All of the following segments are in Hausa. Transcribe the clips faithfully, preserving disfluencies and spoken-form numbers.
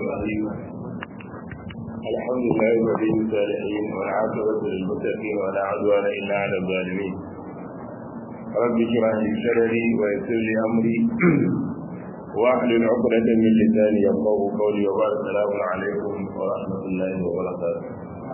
الرحيم الحمد لله ولي الصالحين والعاقبة للمتقين ولا عدوان إلا على الظالمين رب اشرح لي صدري ويسر لي أمري واحلل عقدة من لساني يفقهوا قولي وبارك السلام عليكم ورحمة الله وبركاته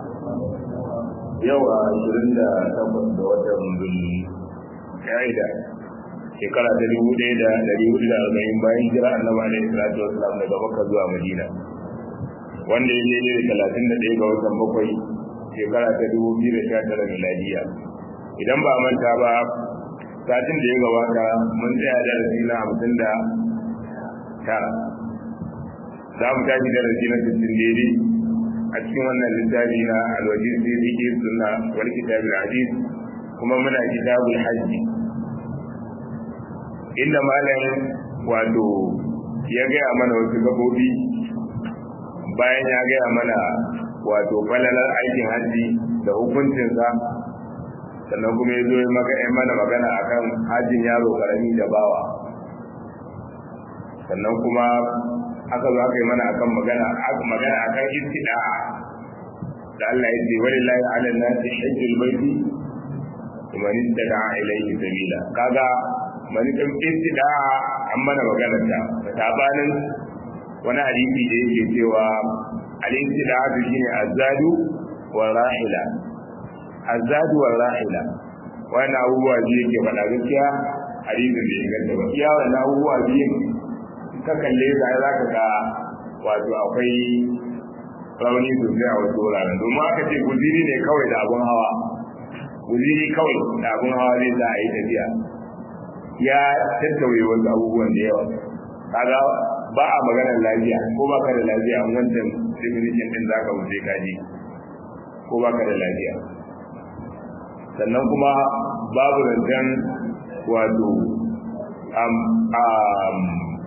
يوم عشرين تقص وتم بالقاعدة shekara ta dubu ɗaya da ɗari hudu da arba'in bayan jira annabi alaihi salatu wasalam daga Makka zuwa Madina, wanda ya daidai da talatin da ɗaya ga watan bakwai shekara ta dubu biyu da sha tara miladiya. Idan ba manta ba, satin da ya gabata mun tsaya darasi na hamsin da tara. Za mu tashi darasi na sittin daidai a cikin wannan littafi na alwajir fi fiqh sunna wal kitab al hadith, kuma muna kitabul hajji, inda malam wato ya gaya mana wasu gabobi bayan ya gaya mana wato falalar aikin hajji da hukuncinsa, sannan kuma ya zo ya mana magana akan hajjin yaro karami da bawa, sannan kuma aka zo aka yi mana akan magana magana akan istida'a da Allah ya ce walillahi 'ala an-nasi hajjul baiti man istada'a ilayhi sabila. Kaga mani ɗan ƙirƙida an mana maganar ta da sabanin wani hadisi da yake cewa al-istida su shine azadu wa rahila, azadu wa rahila. Wannan abubuwa biyu yake faɗa, gaskiya hadisin da ya ganta ba iya wannan abubuwa biyu ka kalle za za ka ga wato akwai rauni sosai a wasu wuraren, domin aka ce guziri ne kawai da abun hawa, guziri kawai da abun hawa zai za a yi tafiya, ya tattauye wasu abubuwan da yawa. Kaga ba a maganar lafiya, ko ba ka da lafiya an wancan definition din zaka wuce kaji ko ba ka da lafiya. Sannan kuma babu zancen wato um, um,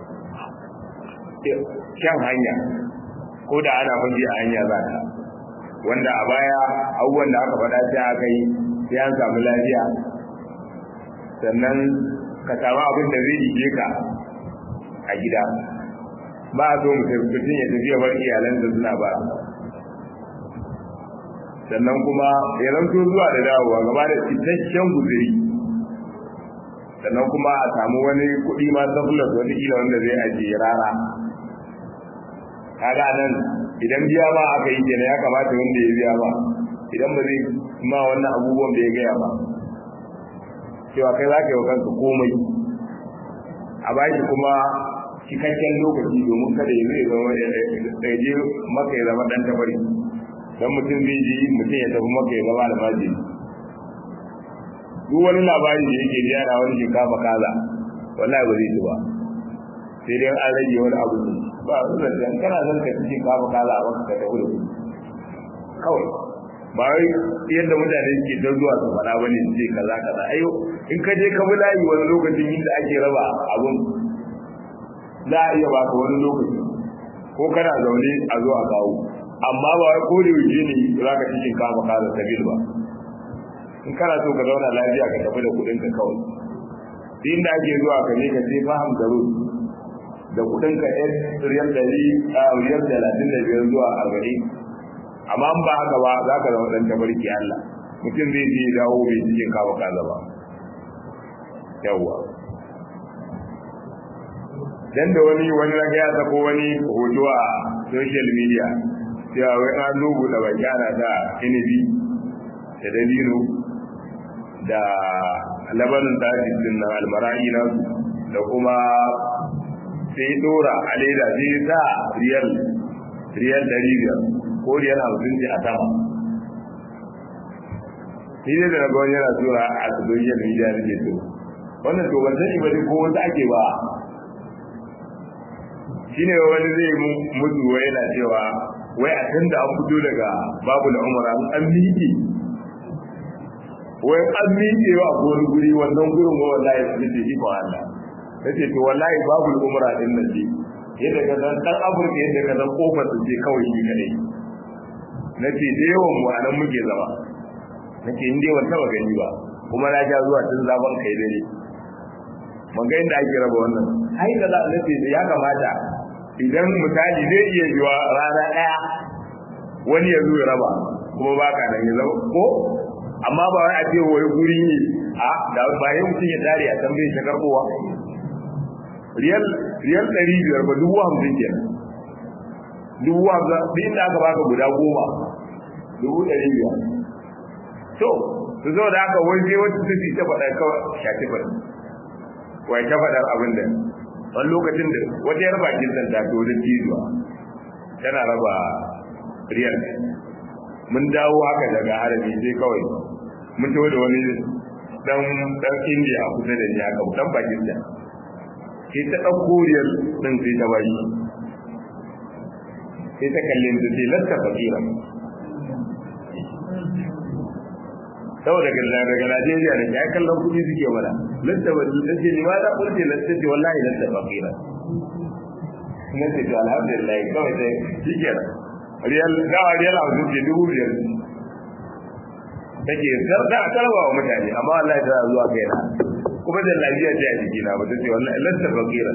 kyan hanya, ko da ana faji a hanya za ka, wanda a baya abubuwan da aka faɗa sai aka yi sai an samu lafiya, sannan ka samu abin da zai rike ka a gida. Ba a so mutum ya tafiya bar iyalansa suna ba, sannan kuma ya zanto zuwa da dawowa gaba da cikakken guzuri, sannan kuma a samu wani kuɗi ma surplus wani kila wanda zai ajiye rara. Kaga nan idan biya ba aka yi kenan ya kamata wanda ya biya ba, idan ba zai ma wannan abubuwan da ya gaya ba cewa kai za ka yi wa kanka komai, a baki kuma cikakken lokaci domin kada ya zai zama ya je maka ya zama ɗan tabari, don mutum zai ji mutum ya tafi maka ya zama almaji. Duk wani labari da yake ji ana wani shinkafa kaza wallahi ba zai ci ba, sai dai an rage wani abu ne ba a zuwa da kana zan ka ci shinkafa kaza a wasu ka tafi da su kawai, ba wai yadda mutane ke don zuwa su faɗa bane su ce kaza kaza. Ayo in ka je ka bi layi wani lokacin inda ake raba abun za a iya baka wani lokaci, ko kana zaune a zo a kawo, amma ba wai ko da yaushe ne za ka ci shinkafa kaza sabil ba. In kana so ka zauna lafiya ka tafi da kuɗin ka kawai, inda ake zuwa ka je ka ce faham da road da kuɗin ka ɗan riyal ɗari a riyal talatin da biyar zuwa arba'in. Amma in ba haka ba za ka zama ɗan tabarki Allah, mutum zai je dawo bai cikin kawo kaza ba. Yawwa dan da wani wani rage ya sako wani hoto a social media cewa wai an lugu da baki ana da inibi da dalilo da labanin daji din na almara'i na da kuma sai dora a leda sai sa riyal riyal ɗari biyar ko riyal hamsin ce a sama. Shi ne da na gwani yana tura a social media da ke so wannan to ban sani ba dai ko wanda ake ba. Shi ne wani zai mutu wai yana cewa wai a tun da an fito daga babu na umara an miƙe, wai an miƙe wa ko wani guri wannan gurin ba wallahi su ce iko Allah. Nace to wallahi babu umara din nan ce yadda ka san dan Afirka yadda ka san kofar su ce kawai shi kadai. Nace da yawan mu anan muke zama, nace in dai wata ba gani ba kuma na ja zuwa tun zaman kai dare. Mun ga inda ake raba wannan. Ai kaza nace ya kamata idan misali zai iya yiwa rana ɗaya wani ya zo ya raba kuma ba ka nan ya zama ko amma ba wai a ce wai guri ne a da bayan mutum ya tare a tambaye shi karbowa riyal riyal ɗari biyar ba dubu hamsin kenan dubu hamsin din da aka baka guda goma dubu ɗari biyar to su zo da aka wai sai wata su ta faɗa kawai shafi faɗi wai ta faɗar abin da wani lokacin da wata yar bakin sanda ta wajen jizuwa tana raba riyal mun dawo haka daga harabi sai kawai mun tawo da wani dan dan indiya kusa da ni haka dan bakin da sai ta dauko riyal din sai ta bayi sai ta kallin da sai lasta fakira saboda daga daga Najeriya da ya kallon kudi suke mana lasta lasta ni ma da kurje lasta ce wallahi lasta fakira ne ce to alhamdulillah kawai sai shikenan riyal dawa riyal a zuci dubu biyar take zarda a tarwa wa mutane amma Allah ya tsara zuwa kaina kuma da lafiya ce a jiki na ba tace wallahi lasta fakira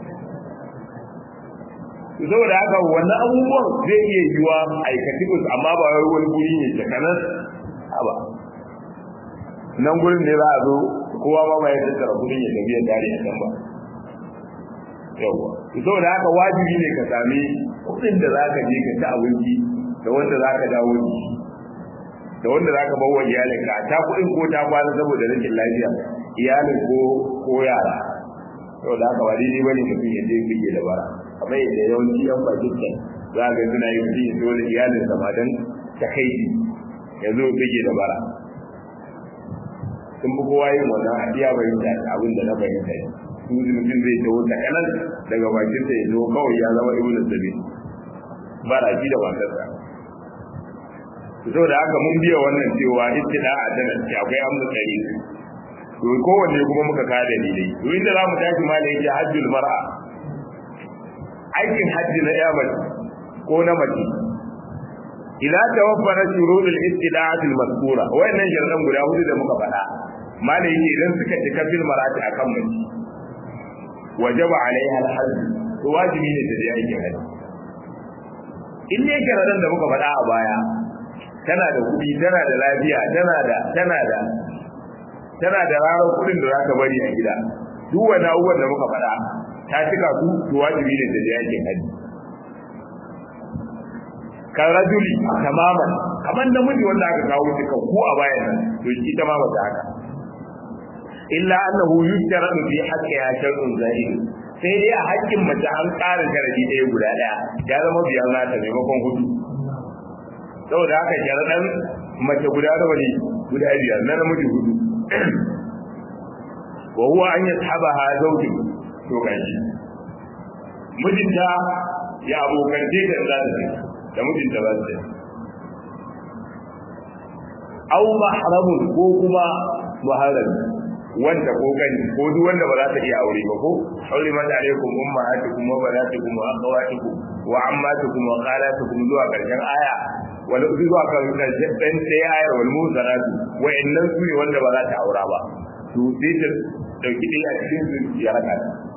saboda haka wannan abubuwan zai iya yiwa aikati amma ba wai wani guri ne da kanan ba nan gurin ne za a zo kowa ba mai tattara gurin ya tafiya dare a kan ba yawa saboda haka wajibi ne ka sami kudin da zaka je ka ci abinci da wanda zaka dawo da wanda zaka bawa iyalin ka ta kudin ko ta kwana saboda rashin lafiya iyalin ko ko yara saboda haka wani ne bane mutum ya je bige da bara kamar yadda yawanci yan Pakistan za ga suna yin bige dole iyalin sa ma dan takaici yazo bige da bara sun bi kowa yin wannan hadiya bayyana abin da na bayyana su mutum zai tawo ta kanan daga bakin sa yazo kawai ya zama ibnu sabi bara ji da wasansa saboda haka mun biya wannan cewa ittida'a tana akwai amsa tsari to kowanne kuma muka ka dalilai to inda zamu tashi malai yake hajjul mar'a aikin hajji na yaman ko na mace idan tawaffara shurudul ittida'ati al-mazkura wayannan sharadan guda hudu da muka faɗa malai yake idan suka cika fil marati akan mace wajaba alaiha al-hajj to wajibi ne ta je aikin hajji in ne sharadan da muka faɗa a baya tana da kuɗi tana da lafiya tana da tana da tana da rarar kuɗin da za ta bari a gida duk wani abubuwan da muka faɗa ta cika su to wajibi ne ta je aikin hajji kan rajuli tamaman kamar namiji wanda aka kawo shi kan ko a bayan nan to shi ta ma ba ta haka illa annahu yustaradu fi haqqiha shartun zahir sai dai a haƙƙin mace an ƙara sharadi ɗaya guda ɗaya ya zama biyar na ta maimakon hudu saboda haka sharadan mace guda nawa ne guda biyar na namiji hudu wa huwa an yashabaha zawji to gashi mijinta ya abokance da za ta da mijinta ba ta aw mahramun ko kuma muharram wanda ko gani ko duk wanda ba za ta iya aure ba ko aure ma da alaikum ummahatukum wa banatukum wa akhawatukum wa ammatukum wa khalatukum zuwa karshen aya wala zuwa karshen dan sai ayar wal muzaratu wa innan su ne wanda ba za ta aura ba to sai ta dauki dai a cikin su ya raka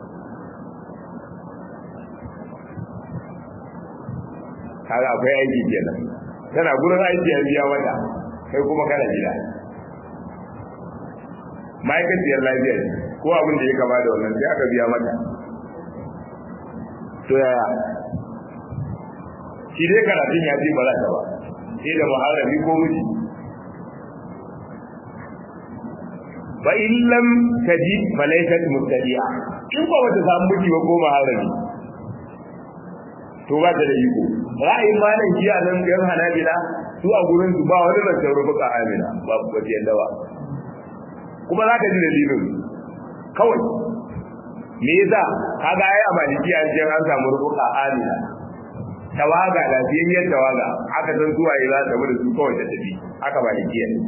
kaga akwai aiki kenan tana gurin aiki a biya wata kai kuma kana gida ma'aikaciyar lafiya ko abin da ya kama da wannan sai aka biya mata to yaya shi dai karatun ya ce ba za ta ba sai da muharrabi ko miji fa in lam taji falaysat mubtadi'a in ba wata samu miji ba ko muharrabi to ba ta da iko ra'ayin malam jiya nan yan hanabila su a gurin su ba wani da rubuka amina ba ba ta yadda ba kuma za ka ji dalilin kawai me yasa kaga ai a maliki an ce an samu rubuka amina tawaga lafiyayyar tawaga aka san zuwa yi za ta da su kawai ta tafi aka maliki ne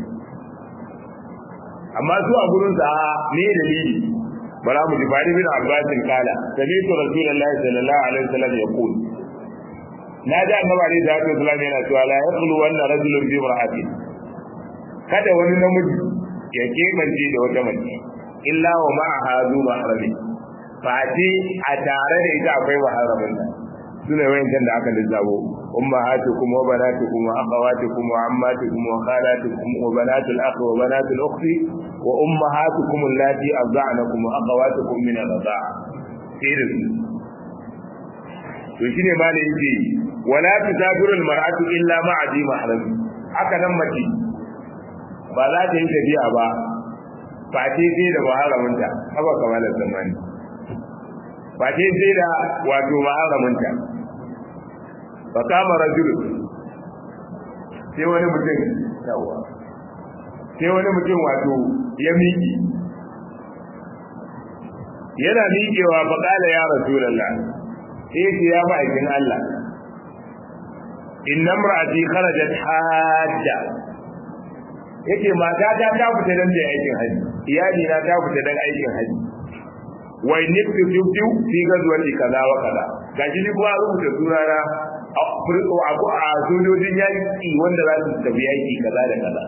amma su a gurin sa me dalili bara mu ji bari bin abbasin kala sami'tu rasulullahi sallallahu alaihi wasallam yaqul na ji annabi alaihi salatu wasallam yana cewa la yaqulu wanna rajulun bi imra'atin kada wani namiji ya kebance da wata mace illa wa ma'aha zu mahrami fa ce a tare da ita akwai maharamin sune wayancan da aka lissafo ummahatukum wa banatukum wa akhawatukum wa ammatukum wa khalatukum wa banatul akhi wa banatul ukhti wa ummahatukum allati arda'nakum wa akhawatukum min ar-rida'a irin to shine ma da yake wala tusafiru al-mar'atu illa ma'a zi mahram haka nan mace ba za ta yi tafiya ba ba ce sai da maharaminta haba kamalar zamani ba ce sai da wato maharaminta fa kama rajul sai wani mutum yawa sai wani mutum wato ya miƙi yana miƙewa fa kala ya rasulullah sai ce ya ma'aikin Allah inna imra'ati kharajat hajja yake mata ta ta fita dan da aikin haji iyali na ta fita dan aikin haji wai niftu tubtu fi gazwati kaza wa kaza gashi ni kuma rubuta sunana a furto abu a sojojin yaki wanda za su tafi yaki kaza da kaza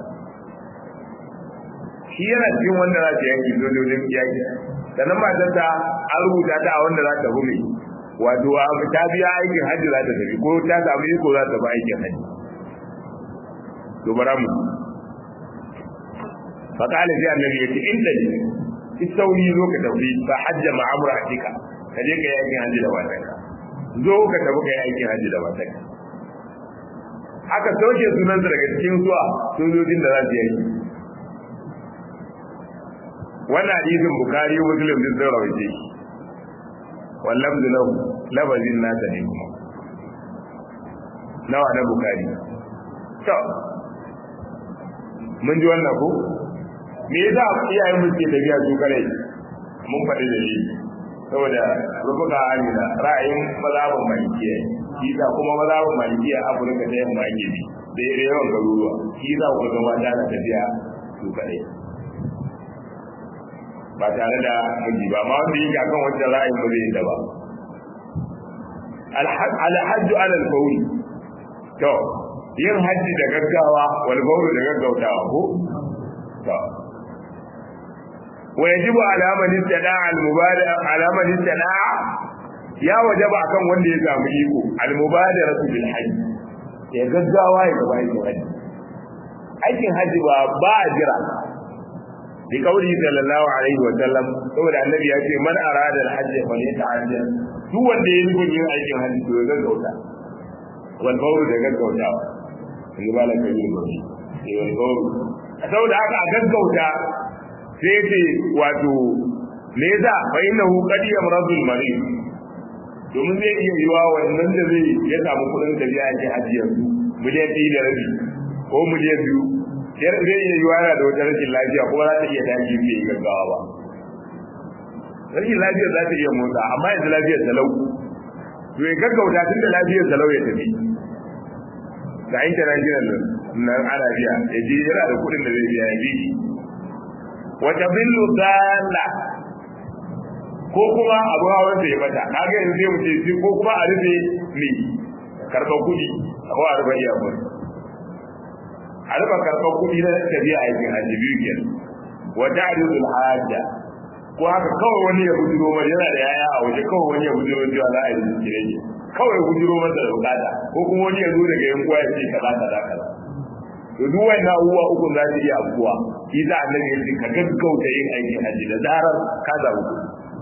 shi yana cikin wanda za su yaki sojojin yaki sannan matar ta an rubuta ta a wanda za ta hume wato a ta biya aikin haji za ta tafi ko ta samu iko za ta bi aikin haji to bara mu فقال في النبي يتي انت تسوي zo ka tafi fa hajja ma amratika kaje kai aikin haji da matarka zo ka tafi kai aikin haji da matarka aka soke sunan daga cikin zuwa sojojin da za su yi wannan hadisin bukhari muslim din sun rawaite wallahu lahu labazin nasa ne kuma nawa na bukhari to mun ji wannan ko me yasa iyayen mu ke tafiya su kare mun faɗi da shi saboda rubuka amina ra'ayin mazhabin malikiya shi da kuma mazhabin malikiya Afirka ta yamma yake bi da yawan garuruwa shi za ku ga mata na tafiya su kare ba tare da miji ba ma wanda yake akan wancan ra'ayin ba zai da ba al-hajj ala al-fawri to yin hajji da gaggawa wal fawri da gaggautawa ko to ويجب على من استدعى المبادرة على من استدعى يا وجب akan wanda ya samu iko al-mubadaratu bil hajj ya gaggawa ya gaba aikin hajji aikin hajji ba ba jira bi kauli sallallahu alaihi wa sallam saboda annabi ya ce man arada al-hajj fa yata'ajjal duk wanda ya yi yin aikin hajji to ya gaggauta wal fawru da gaggautawa in ba la kai ne wal fawru saboda haka a gaggauta sai ce wato me yasa fa innahu qad yamradul marid domin zai iya yiwa wannan da zai ya samu kudin da biya ake haji yanzu miliyan ɗaya da rabi ko miliyan biyu yar zai iya yiwa yana da wata rashin lafiya kuma za ta iya tashi bai gaggawa ba rashin lafiyar za ta iya motsa amma yanzu lafiyar talau to ya gaggauta tun da lafiyar talau ya tafi da international nan ana biya ya je yana da kudin da zai biya ya bi wata billu dalla ko kuma abu hawan da ya bata kaga yanzu sai mu ce ko kuma a rufe ni karban kudi ko a rufe iya ba a rufe karban kudi na tabi'a aikin hajji biyu kenan wa ta'ridul hajja ko haka kawai wani ya bujiro mai yana da yaya a waje kawai wani ya bujiro cewa za a yi kirege kawai bujiro masa da bukata ko kuma wani ya zo daga yankuwa ya ce kaza kaza kaza to duk wannan abubuwa uku za su iya abuwa shi za a nan yanzu ka gaggauta yin aikin hajji da zarar ka zaɓi ku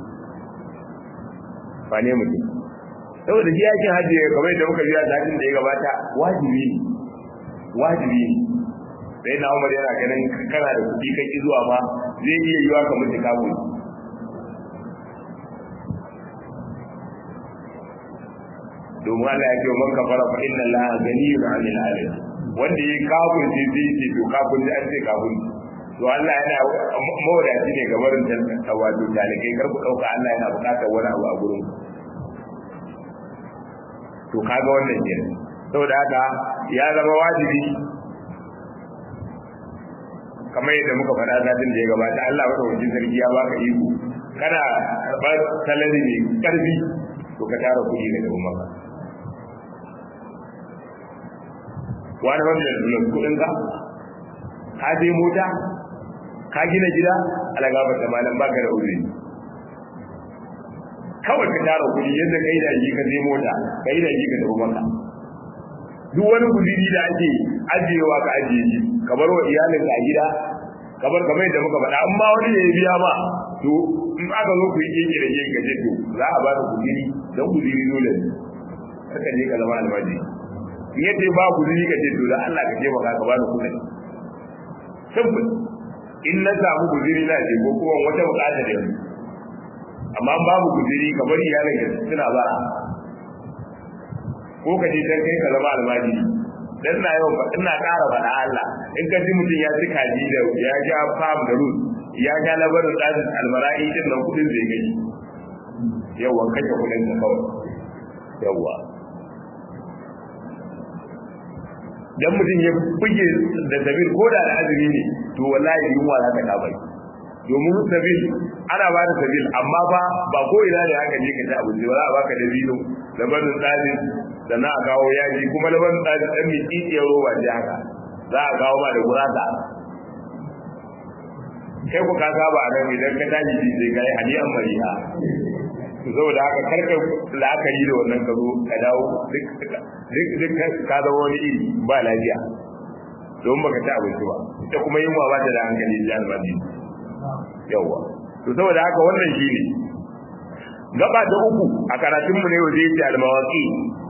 ba ne mutum saboda shi aikin hajji ya kamar da muka biya satin da ya gabata wajibi ne wajibi ne sai na umar yana ganin kana da kuɗi kai zuwa ma zai iya yiwa ka mutu kafin domin Allah ya ce man kafara fa inna Allaha ghaniyyun 'anil 'alamin wanda ya kafin sai zai ce to kafin da an ce kafin to Allah yana mawadaci ne ga barin ta wato dalikai karku dauka Allah yana bukatar wani abu a gurin to kaga wannan kenan saboda haka ya zama wajibi kamar yadda muka faɗa zatin da ya gabata Allah wata wajen sarki ya baka iko kana karɓar salari ne karfi to ka tara kuɗi daga maka wani wanda da sunan kudin ka ka je mota ka gina gida ala gaba da malam baka da uzuri kawai ka tara kuɗi yadda kai da ji ka zai mota kai da ji ka tafi maka duk wani gudiri da ake ajiyewa ka ajiye shi ka bar wa iyalinka a gida ka bar kamar yadda muka faɗa amma wani ya biya ma to in aka zo ku yi keke da keke ka ce to za a ba da gudiri don gudiri dole ne haka ne ka zama almaji in yace ba gudiri ka ce to da Allah ka taimaka ka ba da kuɗi simple in na samu gudiri na ce ko kuma wata bukata da yanzu amma babu gudiri ka bari yaran ka suna bara ko ka je dan kai ka zama almaji dan na yau ba ina ƙara faɗa Allah in ka ji mutum ya ci kaji da ya ja fam da rus ya ja labarin tsarin almara'i din nan kudin zai gani yawa kake kudin ka kawai yawa dan mutum ya buge da sabil ko da azumi ne to wallahi yunwa za ta kabai domin sabil ana ba da sabil amma ba ba ko ina ne haka je ka ci abinci ba za a baka da zino da barin tsarin sannan a kawo yaji kuma da barin tsarin dan mai kikiyar roba ce haka za a kawo ma da gurasa kai ku ka saba a nan idan ka tashi ji sai kai hadiyan mariha saboda haka karka la'akari da wannan ka zo ka dawo duk duk ka zama wani iri ba lafiya don baka ci abinci ba ita kuma yunwa ba ta da hankali da albabi yawa to saboda haka wannan shine gaba ta uku a karatun mu ne waje yace al-mawaqi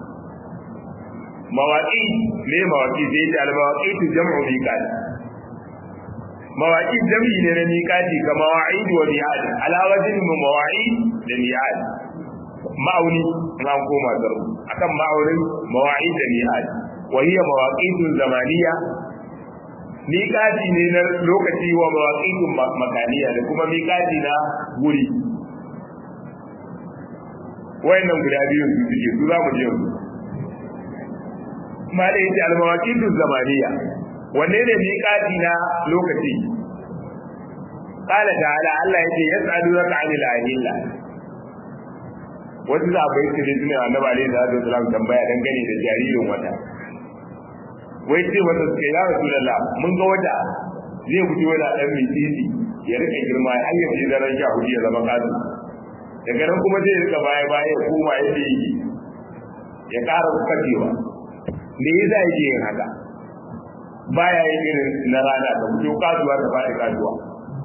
mawaqi ne mawaqi zai yace al-mawaqi tu jam'u miqat mawaqi jam'i ne na miqati kama wa'id wa mi'ad ala wajhi mawa'id da mi'ad ma'auni an koma zarbu akan ma'aurin mawa'id da mi'ad wa hiya mawaqitun zamaniyya miƙati ne na lokaci wa mawaƙitun makaniya da kuma miƙati na wuri wayannan guda biyu su suke su za mu je su ma da yace al-mawaƙitun zamaniya wanne ne miƙati na lokaci qala ta'ala Allah yace yas'alunaka 'anil ahilla wasu zabai su ne tunan annabi alaihi salatu wasallam tambaya dangane da jaririn wata wai ce wata suke ya rasulullah mun ga wata zai fito wani dan mititi ya rika girma har ya ji daren sha hudu ya zama kazu daga nan kuma zai rika baya baya ya koma yadda yake ya ƙara kacewa me yasa yake yin haka baya yin irin na rana ta fito kazuwa ta faɗi kazuwa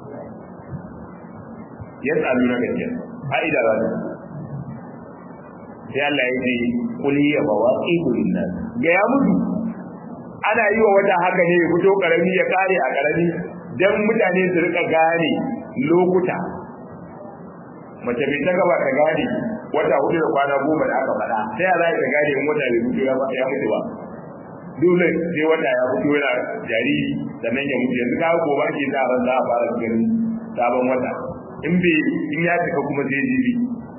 ya tsalu na gajiya fa'ida za ta sai Allah ya ce kuli ya mawaqitu linnas ga ya mutu ana yi wa wata haka ne ya fito karami ya kare a karami dan mutane su rika gane lokuta mace bai ta gaba ta gane wata hudu da kwana goma da aka faɗa sai ya za ta gane in wata bai fito ya mutu ba dole sai wata ya fito yana jariri sannan ya mutu yanzu ka gobe ake sa ran za a fara ganin sabon wata in bai in ya cika kuma sai jibi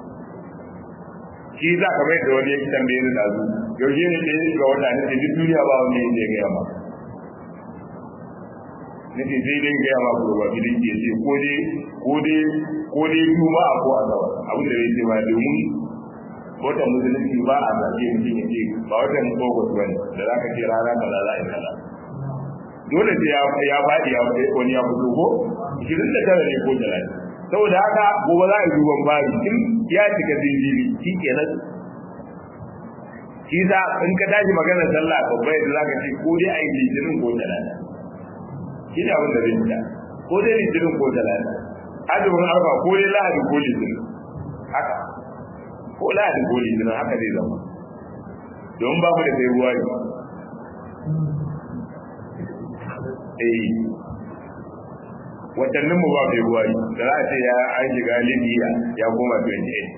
shi za ka mai da wani yake tambaye ni dazu yaushe ne ke ga wata ne duk duniya ba wanda yake ga yamma nake sai dai ga yamma ko ba gidan ke ce ko dai ko dai ko dai juma ko asabar abin da yake ma domin wata musulunci ba a zaɓe mutum ya ce ba wata mutogot wani da za ka ce rana kaza za a yi kaza dole sai ya faɗi ya wani ya fito ko ishirin da tara ne ko talatin saboda haka gobe za a yi duban bari in ya cika zinjiri shi kenan shi za in ka tashi magana sallah babba yadda za ka ce ko dai a yi litinin ko talata shi ne abin da zai fita ko dai litinin ko talata azumin arfa ko dai lahadi ko litinin haka ko lahadi ko litinin haka zai zama don babu da sai ruwa ne eh watannin mu ba bai ruwa da za a ce ya an shiga libya ya koma twenty-eight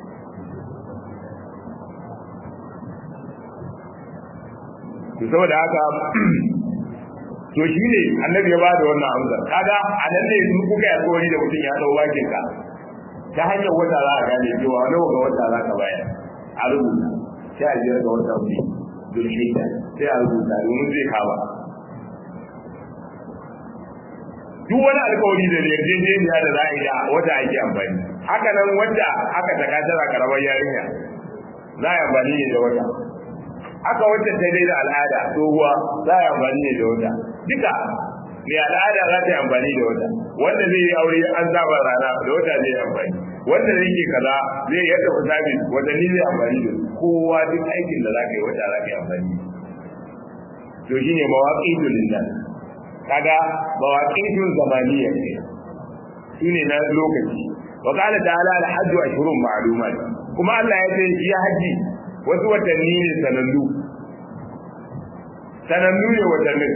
to saboda haka to shi ne annabi ya ba da wannan amsa kaga a nan ne su kuka yi alƙawari da mutum ya dau bakin ka ta hanyar wata za a gane cewa nawa ga wata za ka bayar a rubuta sai a jira ga wata wuri dulhijja sai a rubuta domin zai kawo duk wani alƙawari da yarjejeniya da za a yi da wata ake amfani haka nan wanda aka taka tara karamar yarinya za a yi amfani ne da wata haka wacce ta dai da al'ada tsohuwa za a yi amfani ne da wata duka mai al'ada za ta yi amfani da wata wanda zai yi aure an saba rana da wata zai yi amfani wanda yake kaza zai yadda hisabi watanni zai amfani da kowa duk aikin da zaka yi wata zaka yi amfani to shine mawaqitul linnas kaga mawaqitul zamaniyya ne shine na lokaci wa qala ta'ala al-hajj ashhurun ma'lumat kuma Allah ya ce shi haji wasu watanni ne sanannu sanannu ne watannin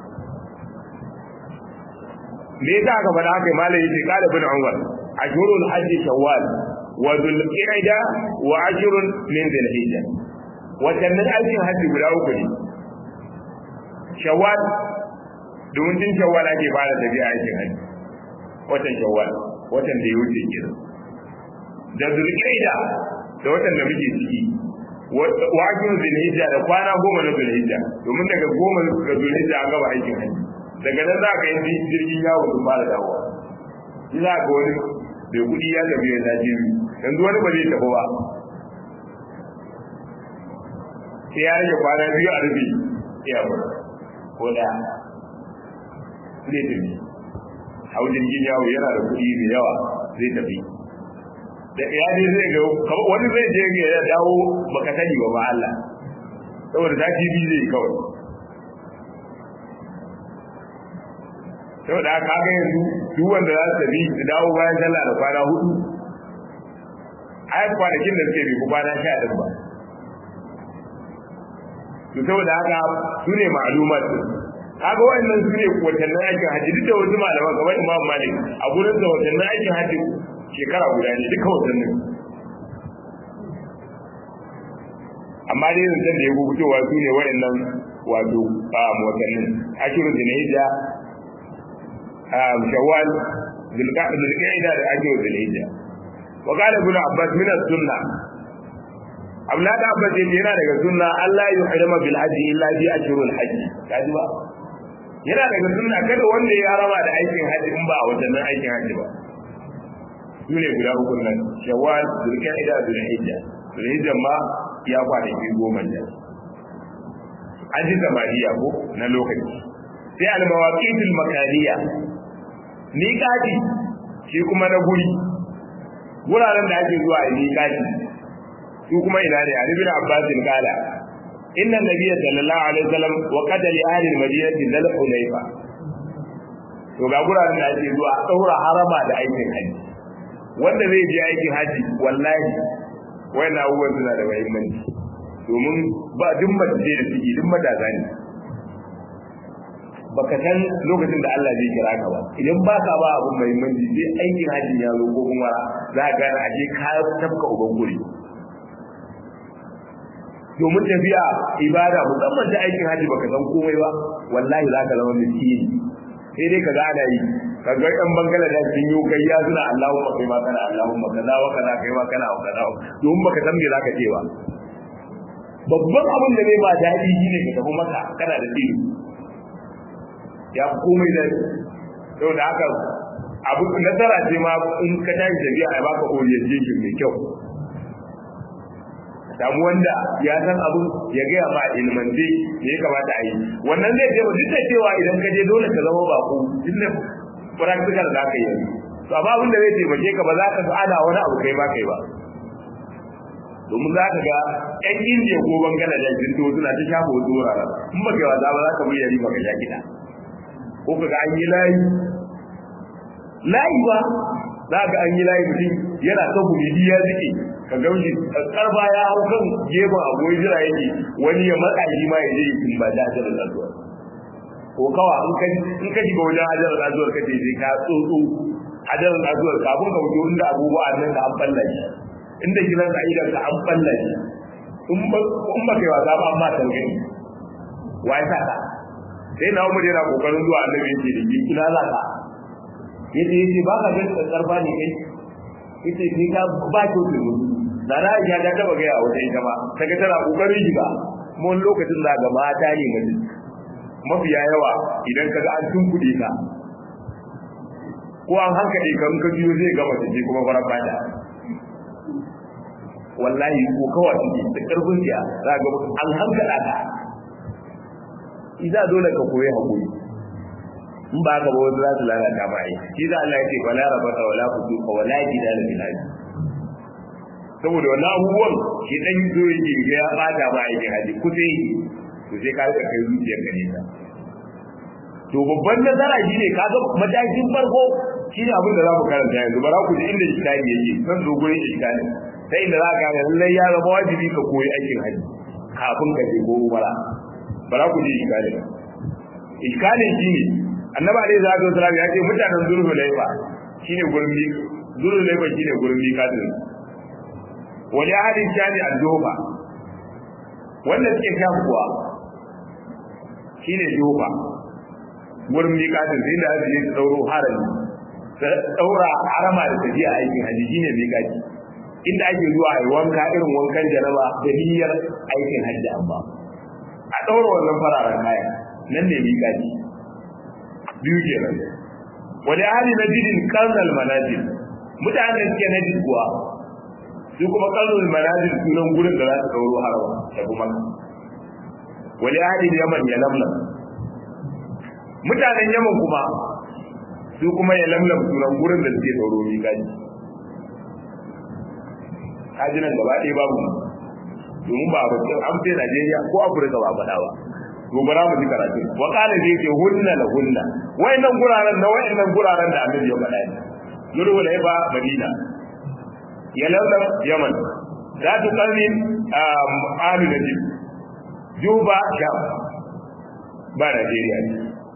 me yasa aka faɗa haka malai yace qala ibn umar ashhurul hajj shawwal wa dhul qa'da wa ashrun min dhil hijja watannin aikin hajji guda uku ne shawwal domin din shawwal ake fara tafiya aikin hajji watan shawwal watan da ya wuce kenan da dhul qa'da da watan da muke ciki wa ashrun dhil hijja da kwana goma na dhil hijja domin daga goma ga dhil hijja an gaba aikin hajji daga nan za ka yi jirgin yawo sun fara dawowa shi za ka wani bai kudi ya tafi ya tafi yanzu wani ba zai tafi ba sai ya rage kwana biyu a rufe ya ba ko daya zai tafi hau jirgin yawo yana da kudi mai yawa zai tafi da ya ne zai ga wani zai je ga ya dawo baka sani ba ba Allah saboda tafi biyu zai kawai saboda haka ga yanzu duk wanda za su tafi su dawo bayan sallah da kwana hudu ai kwanakin da suke bi ku kwana sha ɗin ba to saboda haka su ne ma'lumat kaga wannan su ne watannin aikin hajji duk da wasu malaman kamar Imam Malik a gurin da watannin aikin hajji shekara guda ne duka watannin amma dai yanzu da ya fitowa su ne waɗannan wato watannin ashirin zulhijja shawwal zulqa'ida da ake wa zulhijja wa qala ibn abbas min as-sunnah abla da abbas yana daga sunna Allah ya harama bil hajji illa bi ashhurul hajji kaji ba yana daga sunna kada wanda ya harama da aikin hajji in ba a wajen aikin hajji ba sune guda uku nan shawwal zulqa'ida zulhijja zulhijja ma ya kwanaki goma ne an ji samariya ko na lokaci sai al-mawaqitul makaniya miqati shi kuma na guri guraren da ake zuwa a miqati su kuma ina ne Ali bin Abbas bin kala inna nabiyya sallallahu alaihi wasallam wa qad li ahli al-madinati zal hulayfa to ga guraren da ake zuwa a daura harama da aikin haji wanda zai je aikin haji wallahi wannan abubuwan suna da muhimmanci domin ba duk mace da ciki duk mataza ne baka san lokacin da Allah zai kira ka ba idan ba ka ba abun muhimmanci sai aikin haji ya zo ko kuma za ka gane aje ka tafka uban guri domin tafiya ibada musamman da aikin haji baka san komai ba wallahi za ka zama miskini sai dai ka ga ana yi ka ga ɗan bangala da sun yi kai ya suna Allahumma kai ma kana Allahumma kaza wa kaza kai ma kana wa kaza domin baka san me za ka ce ba babban abin da zai ba daɗi shine ka tafi maka kana da tsiri ya komai da yau da haka abu nasara ce ma in ka tashi tafiya a baka orientation mai kyau samu wanda ya san abin ya gaya ma ilmance me ya kamata a yi wannan zai ce duk da cewa idan ka je dole ka zama bako duk da practical za ka yi to amma abin da zai taimake ka ba za ka ga ana wani abu kai ma kai ba domin za ka ga ƴan indiya ko bangladesh sun to suna ta shafa wasu wuraren in ba kai wasa ba za ka bi yari ba ka sha kiɗa ko ka ga an yi layi layi ba za ka an yi layi mutum yana ta gumidi ya zike ka ga shi karba ya hau kan gefen agoyi jira yake wani ya matsa shi ma ya je yi ba da ajalar azuwar ko kawa in ka shiga wajen ajalar azuwar ka ce sai ka tsotso ajalar azuwar kafin ka wuce inda abubuwa nan da an balla shi inda gidan ka idan ka an balla shi in ba kai wasa ba amma tangani wa ya sa ka sai na umar yana kokarin zuwa annabi yake da kina za ka yace yace ba ka ganin karba ne kai yace ni ka ba ki wuce da na ya ga taba ga wata ita ba kaga tana kokarin shiga mun lokacin da ga mata ne mutum mafiya yawa idan kaga an tunkude ka ko an hankali kan ka biyo zai gama shi kuma fara fada wallahi ko kawai da karfin ya za ga an hankala ka idan dole ka koyi hakuri in ba ka ba wanda za su lalata ba ai shi da Allah yake wala rabata wala fusuqa wala jidala bil hajj saboda wannan abubuwan shi dan zo yake ga ya bada ba yake haji kusa yi to sai ka rika kai zuciyar ka nesa to babban nazara shine kaga matakin farko shine abin da za mu karanta yanzu bara ku ji inda iskali yake san dogon iskali sai inda za ka ga lallai ya zama wajibi ka koyi aikin haji kafin ka je ko umara bara ku ji iskali iskali shine annabi alaihi salatu wasallam ya ce mutanen zulhulaifa shine gurbi zulhulaifa shine gurbi kadin wani ahadin shani al-jofa wanda suke sha kuwa shine jofa gurin miƙatin sai da ake dauro harami daura harama da tafiya aikin haji shine miƙati inda ake zuwa a wanka irin wankan jaraba da niyyar aikin haji amma a daura wannan fararen kaya nan ne miƙati biyu kenan wani ahli najidin karnal manazil mutanen suke najid kuwa su kuma kalmul manazil sunan gurin da za su dauro harama da kuma wali ahli yaman ya lamlam mutanen yaman kuma su kuma ya lamlam sunan gurin da suke dauro miƙaji kaji nan gaba ɗaya babu domin ba a bakin amsai Najeriya ko Afirka ba faɗa ba to bara mu ji karatu wa qala zai ce hunna la hunna wayannan guraren da wayannan guraren da Annabi ya faɗa ne nuru da ba Madina ya lamlam yaman za ta kalmin ahli najib juba sham ba Najeriya ne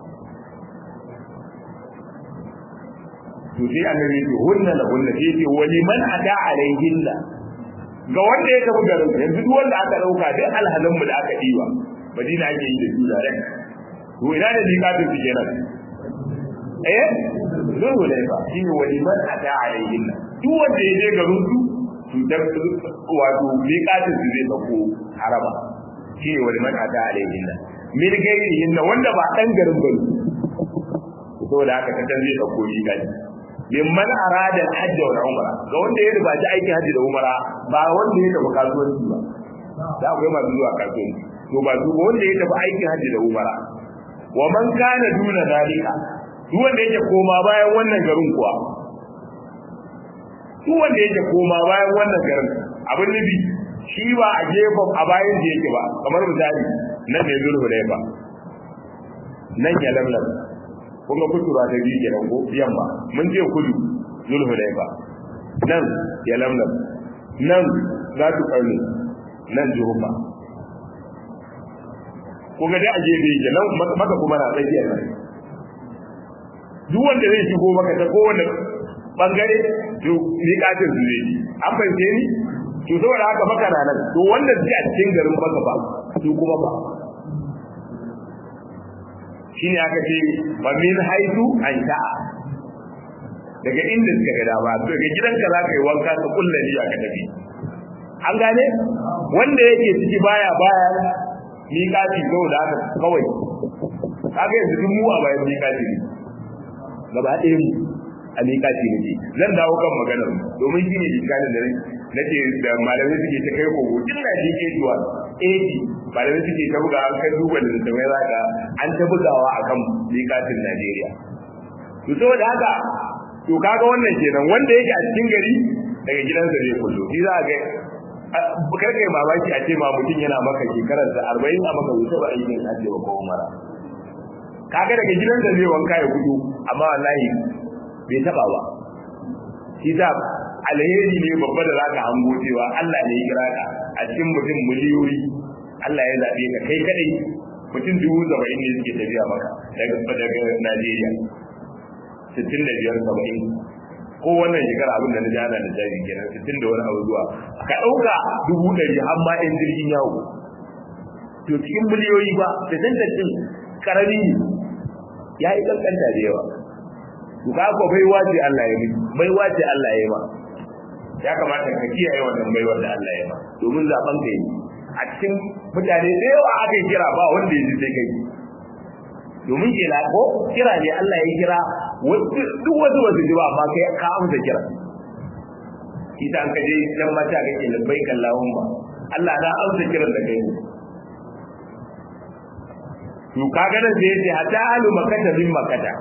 to sai Annabi ya hunna la hunna sai ce wani man ada alaihinna ga wanda ya tafi garin yanzu duk wanda aka dauka duk alhalin mu da aka diwa Madina ake yi da su da ran to ina da miƙatin su kenan eh zuwa da ba shi wani man ada alaihinna duk wanda ya je garin su to da wato miƙatin su zai dauko haraba shi ne wani man ada alaihinna min gairihinna wanda ba dan garin ba saboda haka ta zai dauko miƙati mimman arada al-hajj wal umra ga wanda ya rubaci aikin haji da umra ba wanda ya tafi kasuwanci ba da akwai masu zuwa kasuwanci to ba su wanda ya tafi aikin haji da umra wa man kana duna dalika duk wanda yake koma bayan wannan garin kuwa duk wanda yake koma bayan wannan garin abin nabi shi ba a gefen a bayan da yake ba kamar misali nan ne zulhu da ba nan ya lamlam kun ga kutura ta biyu kenan ko yamma mun je kudu zulhulaifa nan ya lamlam nan za tu karni nan juhuma ko ga da aje da yake nan maka kuma na tsakiya nan duk wanda zai shigo maka ta kowane bangare to ni katin su ne an fahimce ni to saboda haka maka na nan to wanda zai a cikin garin baka ba su kuma ba shine aka ce ba min haitu an ta'a daga inda suka ga dama daga gidanka za ka yi wanka ka kulla niyya ka tafi an gane wanda yake ciki baya baya miƙati kawai da aka kawai kaga yanzu duk mu a bayan miƙati ne gaba ɗaya mu a miƙati ne zan dawo kan maganar domin shi ne iskalin da nake da malamai suke ta kai kogo tun na shi ke zuwa eighty malamai suke ta buga an kai duba da da mai zaka an ta bugawa akan miƙatin Najeriya to saboda haka to kaga wannan kenan wanda yake a cikin gari daga gidansa ne kullu shi za ga kar kai mamaki a ce ma mutum yana maka shekarar da arba'in a maka wuce ba aikin hajji ba ko umara kaga daga gidansa zai wanka ya gudu amma wallahi bai taba ba shi da alheri ne babba da zaka hango cewa Allah ne ya kira ka a cikin mutum miliyoyi Allah ya zabe ka kai kadai mutum dubu saba'in ne suke tafiya maka daga daga Najeriya sittin da biyar saba'in ko wannan shekara abin da na jana da jari kenan sittin da wani abu zuwa ka dauka dubu ɗari har ma ɗan jirgin yawo to cikin miliyoyi ba da tantancin karami ya yi kankanta da yawa to ka ko bai wace Allah ya miki bai wace Allah ya ma ya kamata ka kiyaye wannan baiwar da Allah ya ma domin zaben ka yi a cikin mutane da yawa aka kira ba wanda ya ji sai kai domin kila ko kira ne Allah ya kira duk wasu wasu ji ba amma kai ka amsa kira ita an kaje dan mata kake labbaik Allahumma Allah na amsa kiran da kai to kaga nan sai yace hatta alu makata bin makata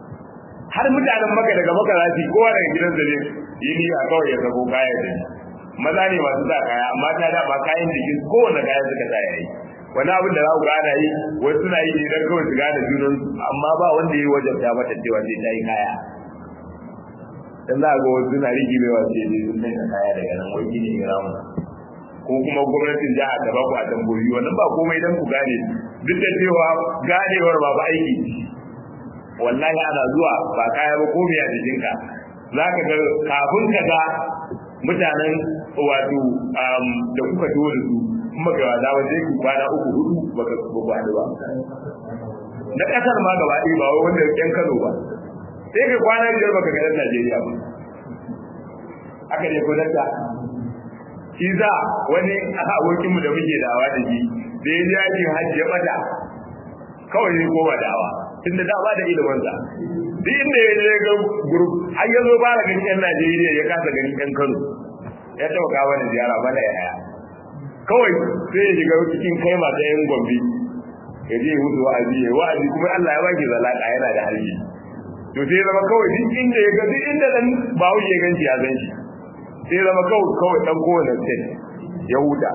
har mutanen maka daga maka zafi kowa daga gidan da ne yini a kawai ya sako kaya da maza ne masu sa kaya amma ta da ba kayan jikin kowanne kaya suka sa yayi wani abin da za ku gana yi wasu suna yi idan kawai su gane junan amma ba wanda ya yi wajabta mata cewa sai ta yi kaya dan za a ga wasu suna rigi mai wasu ne sun dinga kaya daga nan wai gini iramu ko kuma gwamnatin jiha ta ba ku a tamboyi wannan ba komai dan ku gane duk da cewa ganewar ba ba aiki wallahi ana zuwa ba kaya ba ko mai a jikinka za ka ga kafin ka ga mutanen wato da kuka tuwo da su kuma ga wada waje ku kwana uku hudu baka ku kwado ba na kasar ma gaba ɗaya ba wanda yan Kano ba sai ka kwana biyar baka ga Najeriya ba aka ne ko danta shi za wani abokin mu da muke dawa da shi da ya ji hajji ya bada kawai ne ko dawa tunda da ba da ilimin sa duk inda ya je ga group har yazo ba da ganin yan Najeriya ya kasa ganin yan Kano ya tauka wani ziyara bala ya haya kawai sai ya shiga cikin kaima ta yan Gombe ya je hudu wa'azi ya wa'azi kuma Allah ya baki zalaka yana da harshe to sai zama kawai duk inda ya ga duk inda dan bawo ya ganci ya gan shi sai zama kawai kawai dan kowane state ya huta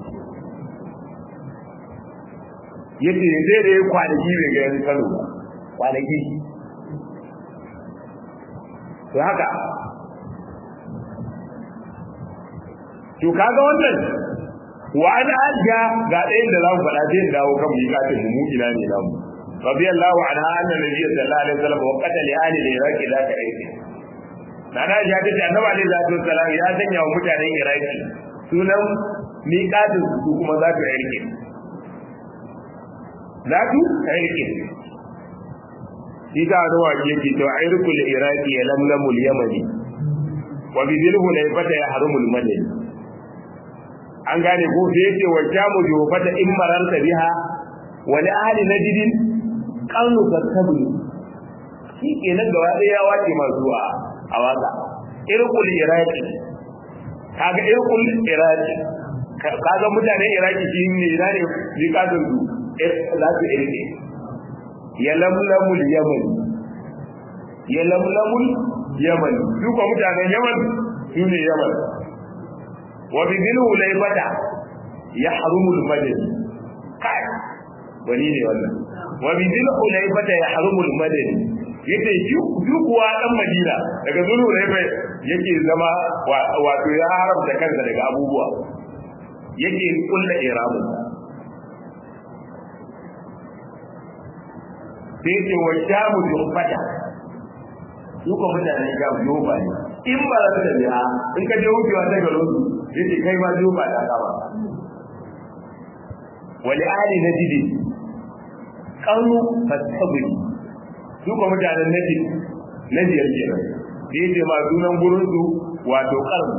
yace sai da ya kwanaki bai ga yan Kano ba kwanaki to haka to kaga wannan wa ana aja ga ɗayan da za mu faɗa zai dawo kan miƙatin mu ina ne namu radiyallahu anha anna nabiyyi sallallahu alaihi wasallam wa qatala ali al-iraqi la ta'ayyi nana ya ce annabi alaihi wasallam ya sanya wa mutanen iraqi sunan miƙatin su kuma za ta aiki za tu aiki shi da ruwa yake to ayrukul iraqi ya lamlamul yamani wa bidilhu layfata ya harumul madani an gane ko sai yace wa jamu yufata in mararta biha wa li ahli najdin qanu katabu shi kenan gaba ɗaya ya wace masu a waka irqul iraqi kaga irqul iraqi kaga mutanen iraqi shi ne ne zikatun su za su irqi ya lamlamul yaman ya lamlamul yaman duka mutanen yaman su ne yaman wa bi bil ulaybata yahrumul madani kai wani ne wannan wa bi bil ulaybata yahrumul madani yace duk kuwa dan Madina daga zulu ulayba yake zama wato ya haramta kansa daga abubuwa yake kullu iramu sai ce wa jamu yufata duka mutanen jamu yoba ne in ba za ta biya in ka je wucewa ta garo su yace kai ma yoba ta kama wali ali najidi kanu fatabri duka mutanen najid najiyar kenan sai ce ma sunan gurin su wato karnu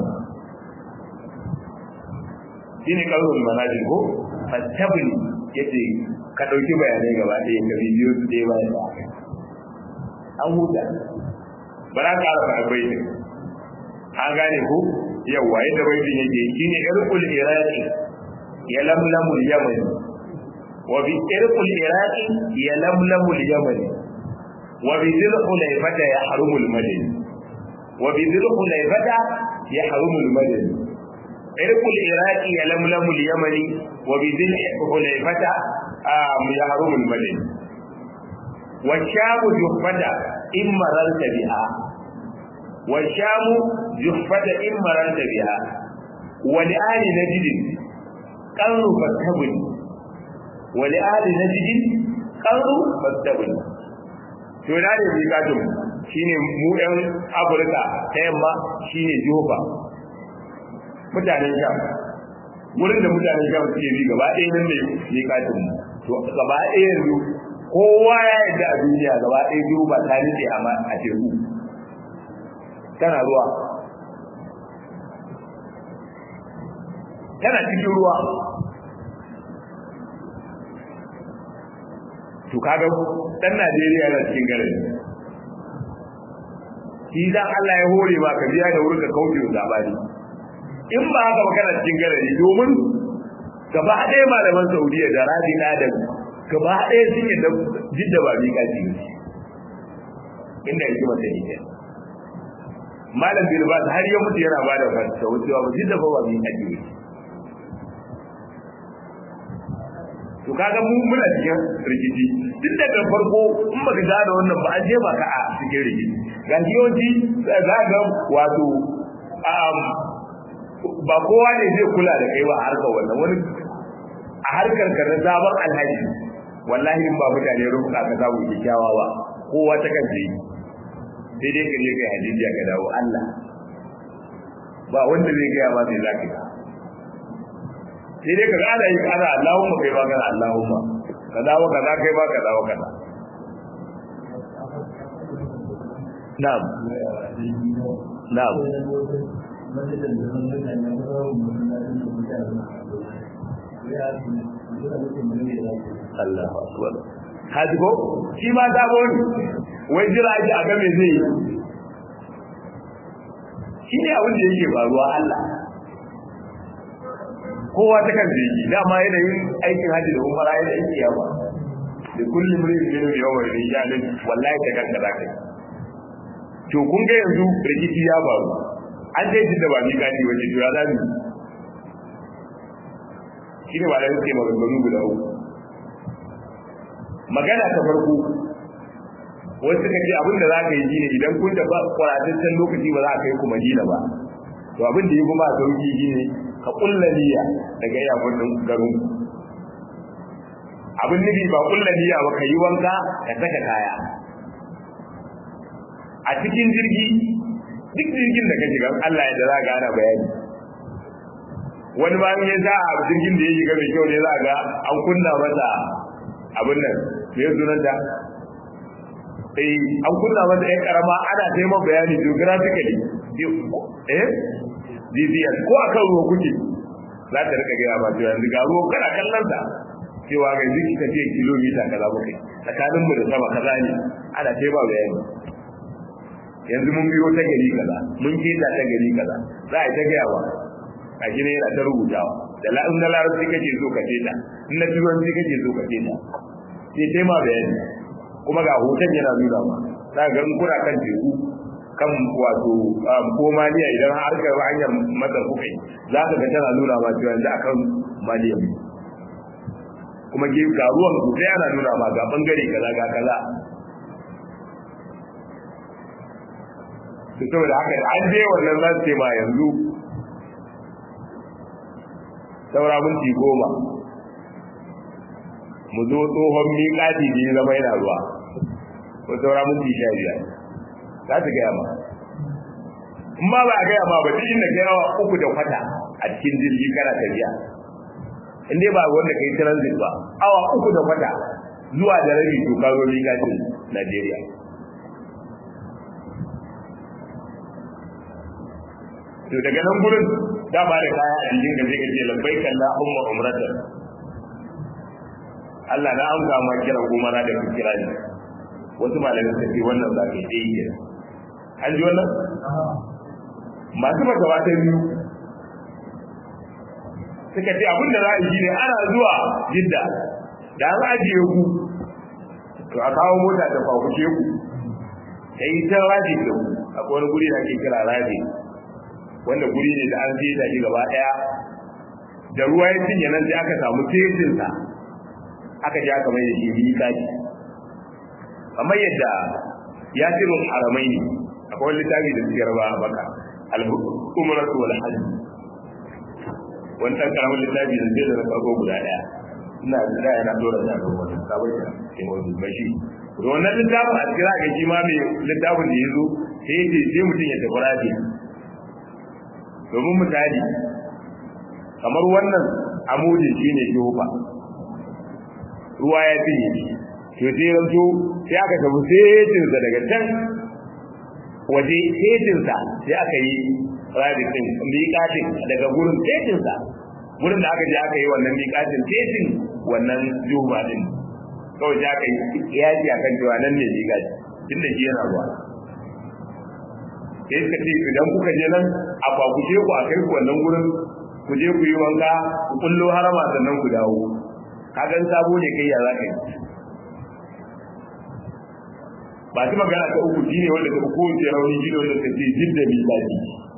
shine karnu manajin ko fatabri yace ka dauki bayanai gaba ɗaya ka bidiyo su dai bayan da an huta bara ka rafa bai ne an gane ko yawa yadda bai din yake shine irqul iraqi ya lamlamu yaman wa bi irqul iraqi ya lamlamu yaman wa bi dhil hulayfata ya harumul madani wa bi dhil hulayfata ya harumul madani irqul iraqi ya lamlamu yamani wa bi dhil hulayfata ya harumul madani wa shamu yuhfata in mararta biha wa shamu yuhfata in mararta biha wa li ali najd qarru fatabun wa li ali najd qarru fatabun to da ne bi gado shine mu ɗan Afirka ta yamma shine Jofa mutanen Sham wurin da mutanen Sham suke bi gaba ɗaya nan ne ne gado to gaba ɗaya yanzu kowa ya yadda a duniya gaba ɗaya biyu ba ta nufi a teku tana ruwa tana cikin ruwa to kaga dan Najeriya yana cikin garin shi dan Allah ya hore ba ka biya da wurin ka kauce zabari in ba haka ba kana cikin garin domin gaba ɗaya malaman Saudiya da Rabina da gaba ɗaya suke da jidda ba miƙa ji inda yake mata ne malam bilbas har ya mutu yana bada fata wucewa ba shi da ba wa min ajiye to kaga mu muna cikin rikici tun daga farko in baka gane wannan ba an je ba ka a cikin rikici ga yawanci za ga wato ba kowa ne zai kula da kai ba a harkar wannan wani a harkar ka na sabon alhaji wallahi in ba mutane rubuta ka samu kyakkyawa ba kowa ta kan je sai dai ka je kai hajijiya ka dawo Allah ba wanda zai gaya ba sai zaka sai dai ka ga ana yi ana Allahumma kai ba kana Allahumma ka dawo kaza kai ba ka dawo kaza na'am na'am Allahu akbar haji ko shi ma sabo ne wai jira ji a game zai shi ne abin da yake faruwa Allah kowa ta kan zai dama yanayin aikin haji da umara yana yin kiyama da kullum murin da yawan rijalin wallahi ta kanka za ka yi to kun ga yanzu rikici ya faru an dai da ba mi gani wace to ya zabi shi ne wala yake maganganu guda uku magana ta farko wasu suka ce abin da za ka yi shine idan kun da kwarataccen lokaci ba za ka yi ku Madina ba to abin da ya kuma sauki shine ka kulla niyya daga iyakun din garin abin nufi ba kulla niyya ba ka yi wanka ka saka kaya a cikin jirgi duk jirgin da ka shiga Allah ya da za ga ana bayani wani ba ya za a jirgin da ya shiga mai kyau ne za ga an kunna masa abin nan me ya sunan da eh an kunna masa ɗan karama ana taimaka bayani geographically eh G P S ko akan ruwa kuke za ta rika gaya ba to yanzu ga ruwa kana kallon sa cewa ga jiki ta ce kilomita kaza muke tsakanin mu da sama kaza ne ana taimaka bayani yanzu mun biyo ta gari kaza mun keta ta gari kaza za a ta gaya ba a shi ne yana ta rubutawa da la'in na larabci kake so ka teta in na turanci kake so ka teta sai sai ma bayani kuma ga hoton yana nuna ma za ga in kuna kan teku kan wato ko maliya idan har ka hanyar matsar kuka yi za ka ga tana nuna ma cewa yanzu akan maliya kuma ke ga ruwan sai ana nuna ma ga bangare kaza ga kaza to saboda haka an je wannan za su ce ma yanzu saura minti goma mu zo tsohon miƙati da ya zama yana ruwa ko saura minti sha biyar za su gaya ma in ma ba a gaya ma ba duk inda kai awa uku da kwata a cikin jirgi kana tafiya in dai ba wanda kai transit ba awa uku da kwata zuwa da rabi to ka zo miƙatin Najeriya to daga nan gurin da ba da kaya a cikin da zai kace labbaik Allahumma umratan Allah na amsa ma kira umara da kira ne wasu malamai sun ce wannan zaka yi dai kira an ji wannan masu fatawa ta biyu suka ce abin da za a yi ne ana zuwa Jidda da an ajiye ku to a kawo mota ta fafuke ku sai ta raji da ku akwai wani guri da ake kira raji wanda guri ne da an je da shi gaba daya da ruwa ya cinye nan sai aka samu tesin sa aka ji aka mai da shi miƙati kamar yadda yasirul haramaini akwai littafi da suke raba baka al-umratu wal hajj wannan karamin littafi da zai da farko guda daya ina da yana dora da wannan sabon da ke wani bashi to wannan littafin a kira ga shi ma mai littafin da yazo sai sai mutum ya tafi rafi domin misali kamar wannan amudi shine jofa ruwa ya tinye to sai ranto sai aka tafi setin sa daga can waje setin sa sai aka yi radikin miƙatin daga gurin setin sa gurin da aka je aka yi wannan miƙatin setin wannan jofa din kawai sai aka yi yaji akan cewa nan ne miƙati tunda shi yana ruwa sai suka ce idan kuka je nan a kwakushe ku a kai ku wannan gurin ku je ku yi wanka ku kullo harama sannan ku dawo kagan sabo ne kai ya za ka yi ba ta magana ta uku shine wanda ta ko ce rauni shine wanda ta ce jidda miƙati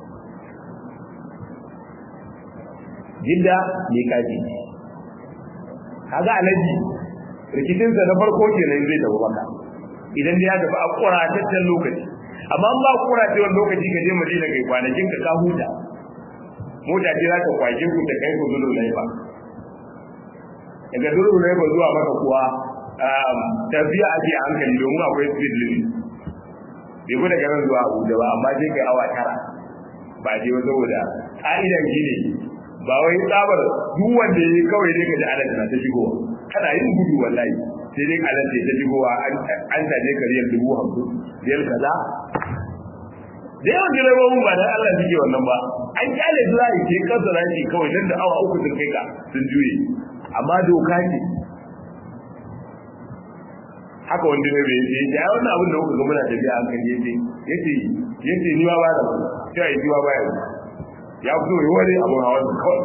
jidda miƙati kaga alaji rikicinsa na farko kenan zai tafi maka idan da ya tafi a kurataccen lokaci amma ba kuratacen lokaci ka je Madina kai kwanakin ka ka huta mota ce za ta kwaje ku ta kai ku zulu laifa daga zulu laifa zuwa maka kuwa tafiya ake hankali domin akwai speed limit bai ku daga nan zuwa Abuja ba amma sai kai awa tara ba je ba saboda ka'idan shi ne ba wai tsabar duk wanda yayi kawai dai ka ji alaka na ta shigo kana yin gudu wallahi sai dai alaka ta shigowa an taje ka riyal dubu hamsin riyal kaza da yawan direbobin ba dan Allah suke wannan ba an kyale su zai ke kansa zai kawai dan da awa uku sun kai ka sun juye amma doka ce haka wanda ne bai yi ya wannan abin da kuka ga muna tafiya an kan yace yace yace ni ba ba da sai ni ba ba ya fito yi wani abun hawa kawai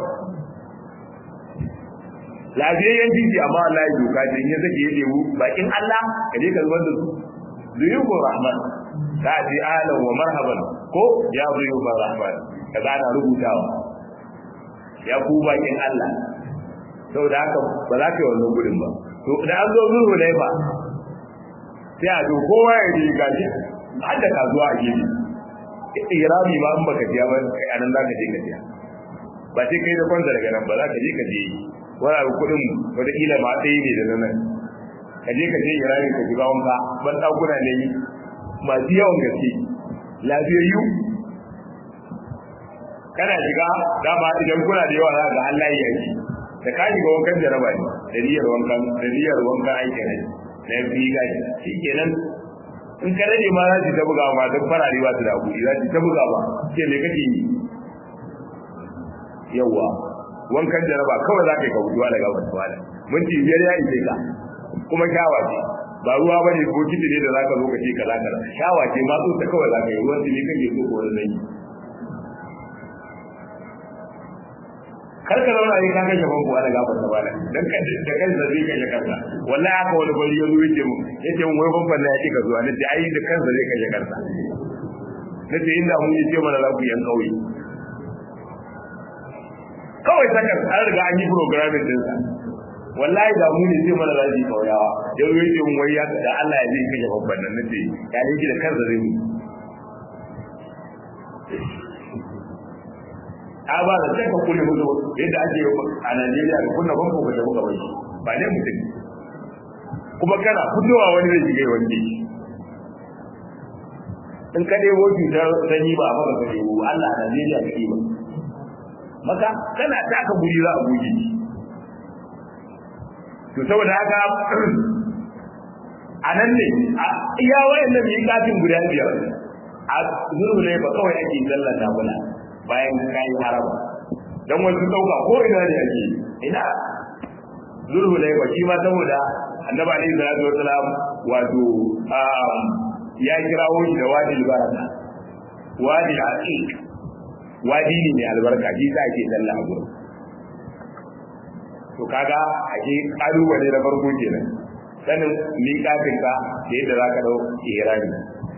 lafiyayyen titi amma Allah ya doka ce in ya sake ya dewu bakin Allah ka je ka zubar da su zuyubu rahman ka ji ahlan wa marhaban ko ya zuyubu rahman ka za na rubutawa ya ku bakin Allah saboda haka ba za ka yi wannan gudun ba to da an zo zuru ne ba sai a zo kowa ya ji gaji har da kasuwa a gefe irami ba in baka biya ba anan za ka je ka biya ba sai kai da kwanta daga nan ba za ka je ka je wani abu kudin wata kila ma ɗaya ne da nan ka je ka je irami ka shiga wanka ban ɗakuna ne masu yawan gaske lafiyayyu kana shiga dama idan kuna da yawa za ka ga Allah ya yi da ka shiga wankan jaraba ne da niyyar wankan da niyyar wankan aikin ne na fi gaji shi kenan in ka rage ma za su ta buga ma don farare ba su da hakuri za su ta buga ba ce me kake yi yawa wankan jaraba kawai za ka yi ka wucewa daga wasu wala minti biyar ya ishe ka kuma shawa ce ba ruwa ba ne ko kiti ne da za ka zo ka ce kaza kaza shawa ce ma ta kawai za ka yi ruwan ne kake so ko wani zai kar ka zauna yi ka kashe banku ana gafar ta bala dan ka da kansa zai kashe kansa wallahi haka wani bari ya zo yake mu yace mun wai banban na yake ka zuwa nace ai da kansa zai kashe kansa nace inda mun yi ce mana za ku yan kauye kawai sakar an riga an yi programming din sa wallahi da mun yi ce mana za su kauyawa ya zo yake mun wai ya da Allah ya zai kashe banban nan nace ya ne da kansa zai mu a ba da sai ka kule mutu yadda ake a Najeriya da kunna banko ka tabu gaban shi ba ne mutum kuma kana fitowa wani zai shige wani in ka dai woki ta sani ba ba ka dai Allah a Najeriya kake ba maka kana taka guri za a goge to saboda haka anan ne iya wayannan miƙatin guda biyar a zuru ne ba kawai ake sallar nafila bayan kai haraba dan wasu dauka ko ina ne ake ina zuru ne ba shi ma saboda annabi alaihi salatu wasalam wato ya kirawo shi da wadi albaraka wadi aqiq wadi ne mai albarka shi za ke sallah a gurin to kaga ake kalubale na farko kenan sanin miƙatin ka da yadda zaka dau ihrami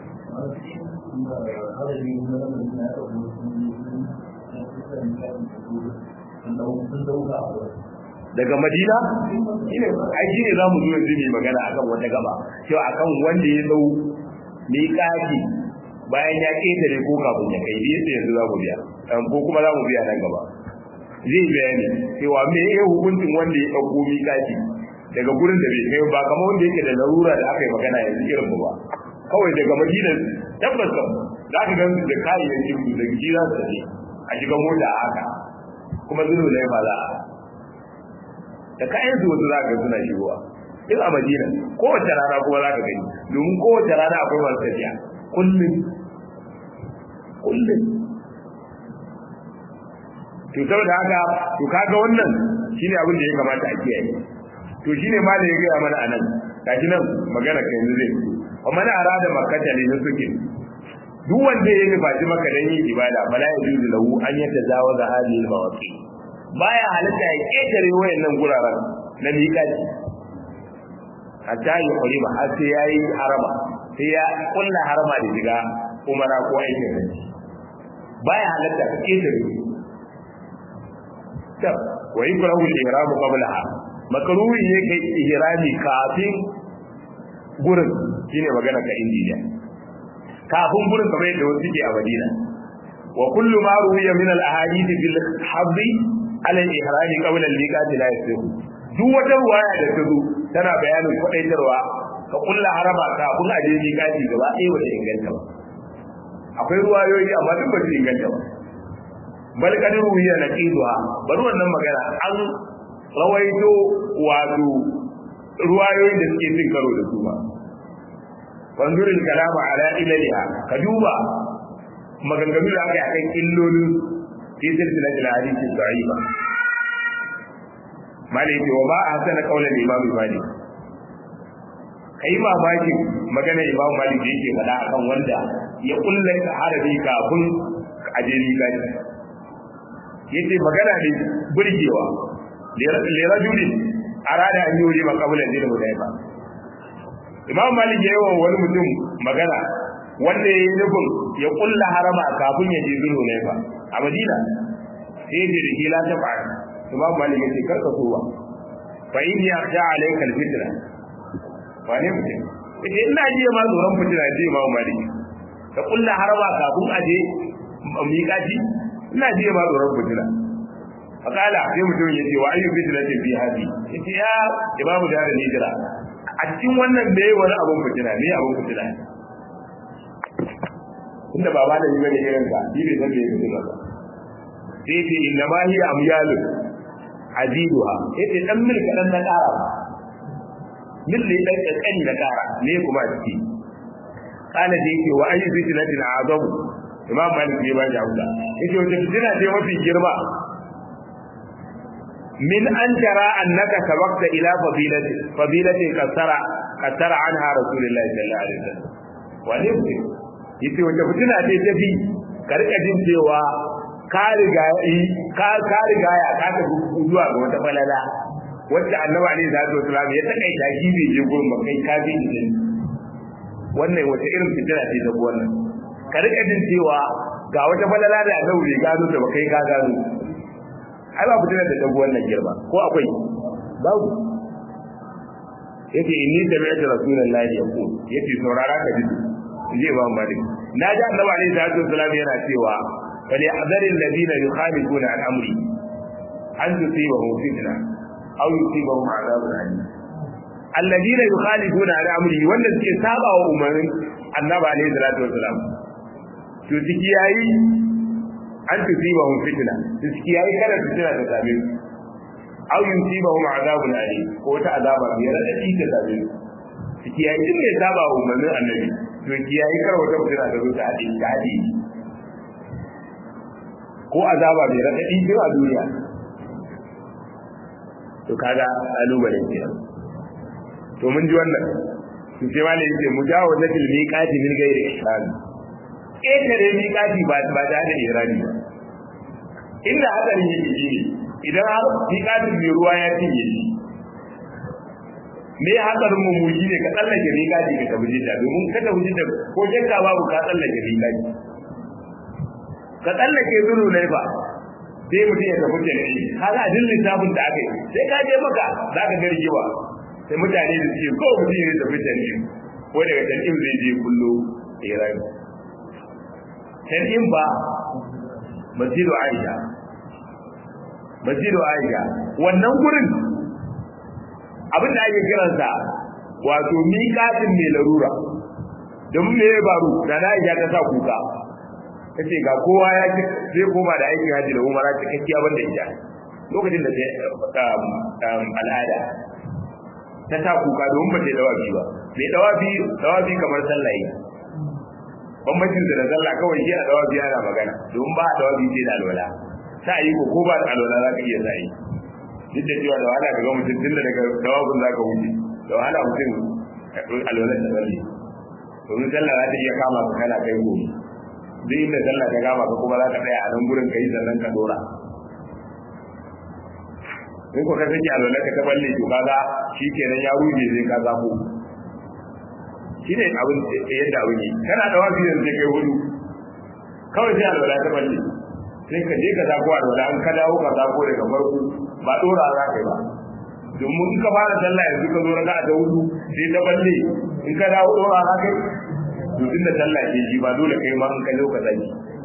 daga Madina shine ai shine zamu zo yanzu ne magana akan wata gaba cewa akan wanda ya dau miƙati bayan ya ketare ko kafin ya kai dai sai yanzu zamu biya ko kuma zamu biya nan gaba zai bayani cewa me yake hukuncin wanda ya dauko miƙati daga gurin da bai kai ba kamar wanda yake da larura da aka yi magana yanzu irin mu ba kawai daga Madina tabbas za ka ga da kayayyakin su da gida su ne a shiga mota haka kuma zuru ne ba za da kayan su wasu za ka suna shigowa in a Madina kowace rana kuma za ka gani domin kowace rana akwai masu tafiya kullum kullum to saboda haka to kaga wannan shine abin da ya kamata a kiyaye to shine ma da ya gaya mana anan gashi nan magana kai yanzu zai amma na arada makkata ne suke duk wanda ya nufaci maka dan yin ibada bala ya juzu lahu an yatazawaza hadhihi al-mawaqi baya halatta ya ketare wayannan guraren na miƙati hatta ya kuri ba har sai yayi harama sai ya kulla harama da shiga umara ko aikin hajji baya halatta ka ketare tab wa yukrahu al-ihram qablaha makruhi ne kai ihrami kafin gurin shine magana ka indiya kafin gurin kamar yadda wasu ke a Madina wa kullu ma ruwiya min al-ahadith bil hadhi ala al-ihram qabla al-miqat la yasihu duk wata ruwaya da ta zo tana bayanin kwadaitarwa ka kulla harama kafin a je miqati gaba ɗaya wata inganta ba akwai ruwayoyi amma duk ba su inganta ba bal kadiru hiya naqiduha bari wannan magana an rawaito wato ruwayoyin da suke cin karo da su ba wanzurin kalama ala ilaliha ka duba maganganu da aka yi akan illolin fi silsilatul hadisi da'ifa malai ce wa ma ahsana qawlan imam malik kai mamakin magana imam malik da yake faɗa akan wanda ya kulla harabi kafin aje ligani yace magana ne burgewa le rajulin arada an yuri maqabula din mudaifa imam malik yayi wa wani mutum magana wanda yayi nufin ya kulla harama kafin ya je zuwa laifa a madina sai da hila ta fara imam malik yace karka sowa fa in ya ja alayka alfitra wane mutum idan ina ji ma tsoron fitina ji imam malik ka kulla harama kafin aje miƙati ina ji ma tsoron fitina fakala sai mutum yace wa ayyu fitnatin fi hadi yace ya imamu da da hijira a cikin wannan da yayi wani abun fitina ne abun fitina inda baba da yiwa da irin ka shi bai san da yake ba sai ce inna ma hiya amyalu aziduha yace dan milka dan na kara milli dan kankani na kara ne kuma ciki kana da yake wa ayyu fitnatin azabu imam malik ya ba jawda yace wata fitina ce mafi girma min an tara annaka sabaqta ila fadilati fadilati kasara kasara anha rasulullahi sallallahu alaihi wasallam wani ne yace wata fitina ce ta bi ka rika jin cewa ka riga ka ka riga ya ka ta zuwa ga wata falala wacce annabi alaihi salatu wasallam ya takaita shi bai je gurin ba kai ka bi ne wannan wata irin fitina ce ta wannan ka rika jin cewa ga wata falala da annabi bai gano ta ba kai ka gano ai ba fitina da dabu wannan girma ko akwai babu yake inni da mai rasulullahi ya ku yake saurara ka ji je ba malik na ji annabi alaihi salatu wasallam yana cewa fali ahdaril ladina yukhalifuna an amri an tusibahum fitna aw yusibahum adhabun alim alladina yukhalifuna an amri wanda suke saba wa umarin annabi alaihi salatu wasallam to ciki yayi an tusibahum fitna ciki yayi kada fitina ta same su aw yusibahum adhabun alim ko ta azaba biyar da ita same su ciki yayi din mai saba wa umarin annabi to kiyaye kar wata fitina ta zo ta hade ta hade ko azaba mai radadi din a duniya to kaga kalubalen ke to mun ji wannan to sai malai yace mujawazatul miqati min ghairi ihram ƙetare miqati ba ba da da ihrami ba inda hadarin yake shi idan har miqatin mai ruwa ya tinye shi me hadarin mu muji ne ka tsallake miqati ka tabi da domin ka tabi da ko jakka babu ka tsallake miqati ka tsallake zuru ne ba sai mutum ya tafi da shi kaga din lissafin da aka yi sai ka je maka za ka garjewa sai mutane da suke ko mutum ya tafi da shi ko daga tantin zai je kullu iran tantin ba masjidu aisha masjidu aisha wannan gurin abin da ake kiransa wato miƙatin mai larura domin me ya faru da na aisha ta sa kuka kace ga kowa ya ci zai koma da aikin haji da umara cikakkiya banda ita lokacin da ta al'ada ta ta kuka don ba ta dawabi ba mai dawabi dawabi kamar sallah yi bambancin da sallah kawai shi a dawabi yana magana don ba dawabi sai da alwala ta yi ko ko ba da alwala za ka iya sai duk da cewa da wahala ka ga mutum tun da daga dawabin za ka wuce da wahala mutum alwala da wani domin sallah za ta iya kama ka kana kai gobe duk inda sallah ta gama ka kuma za ka tsaya a nan gurin kai sannan ka dora in ko ka sake alwala ka ta balle to kaga shikenan ya ruje zai ka zafo shine abin yadda abin yi kana da wasu yanzu kai hudu kawai sai alwala ta balle sai ka je ka zako alwala an ka dawo ka zako daga farko ba dora za ka yi ba domin in ka fara sallah yanzu ka zo raka ta hudu sai ta balle in ka dawo dora za ka yi to tunda sallah ke ji ba dole kai ma in ka zo ka zaki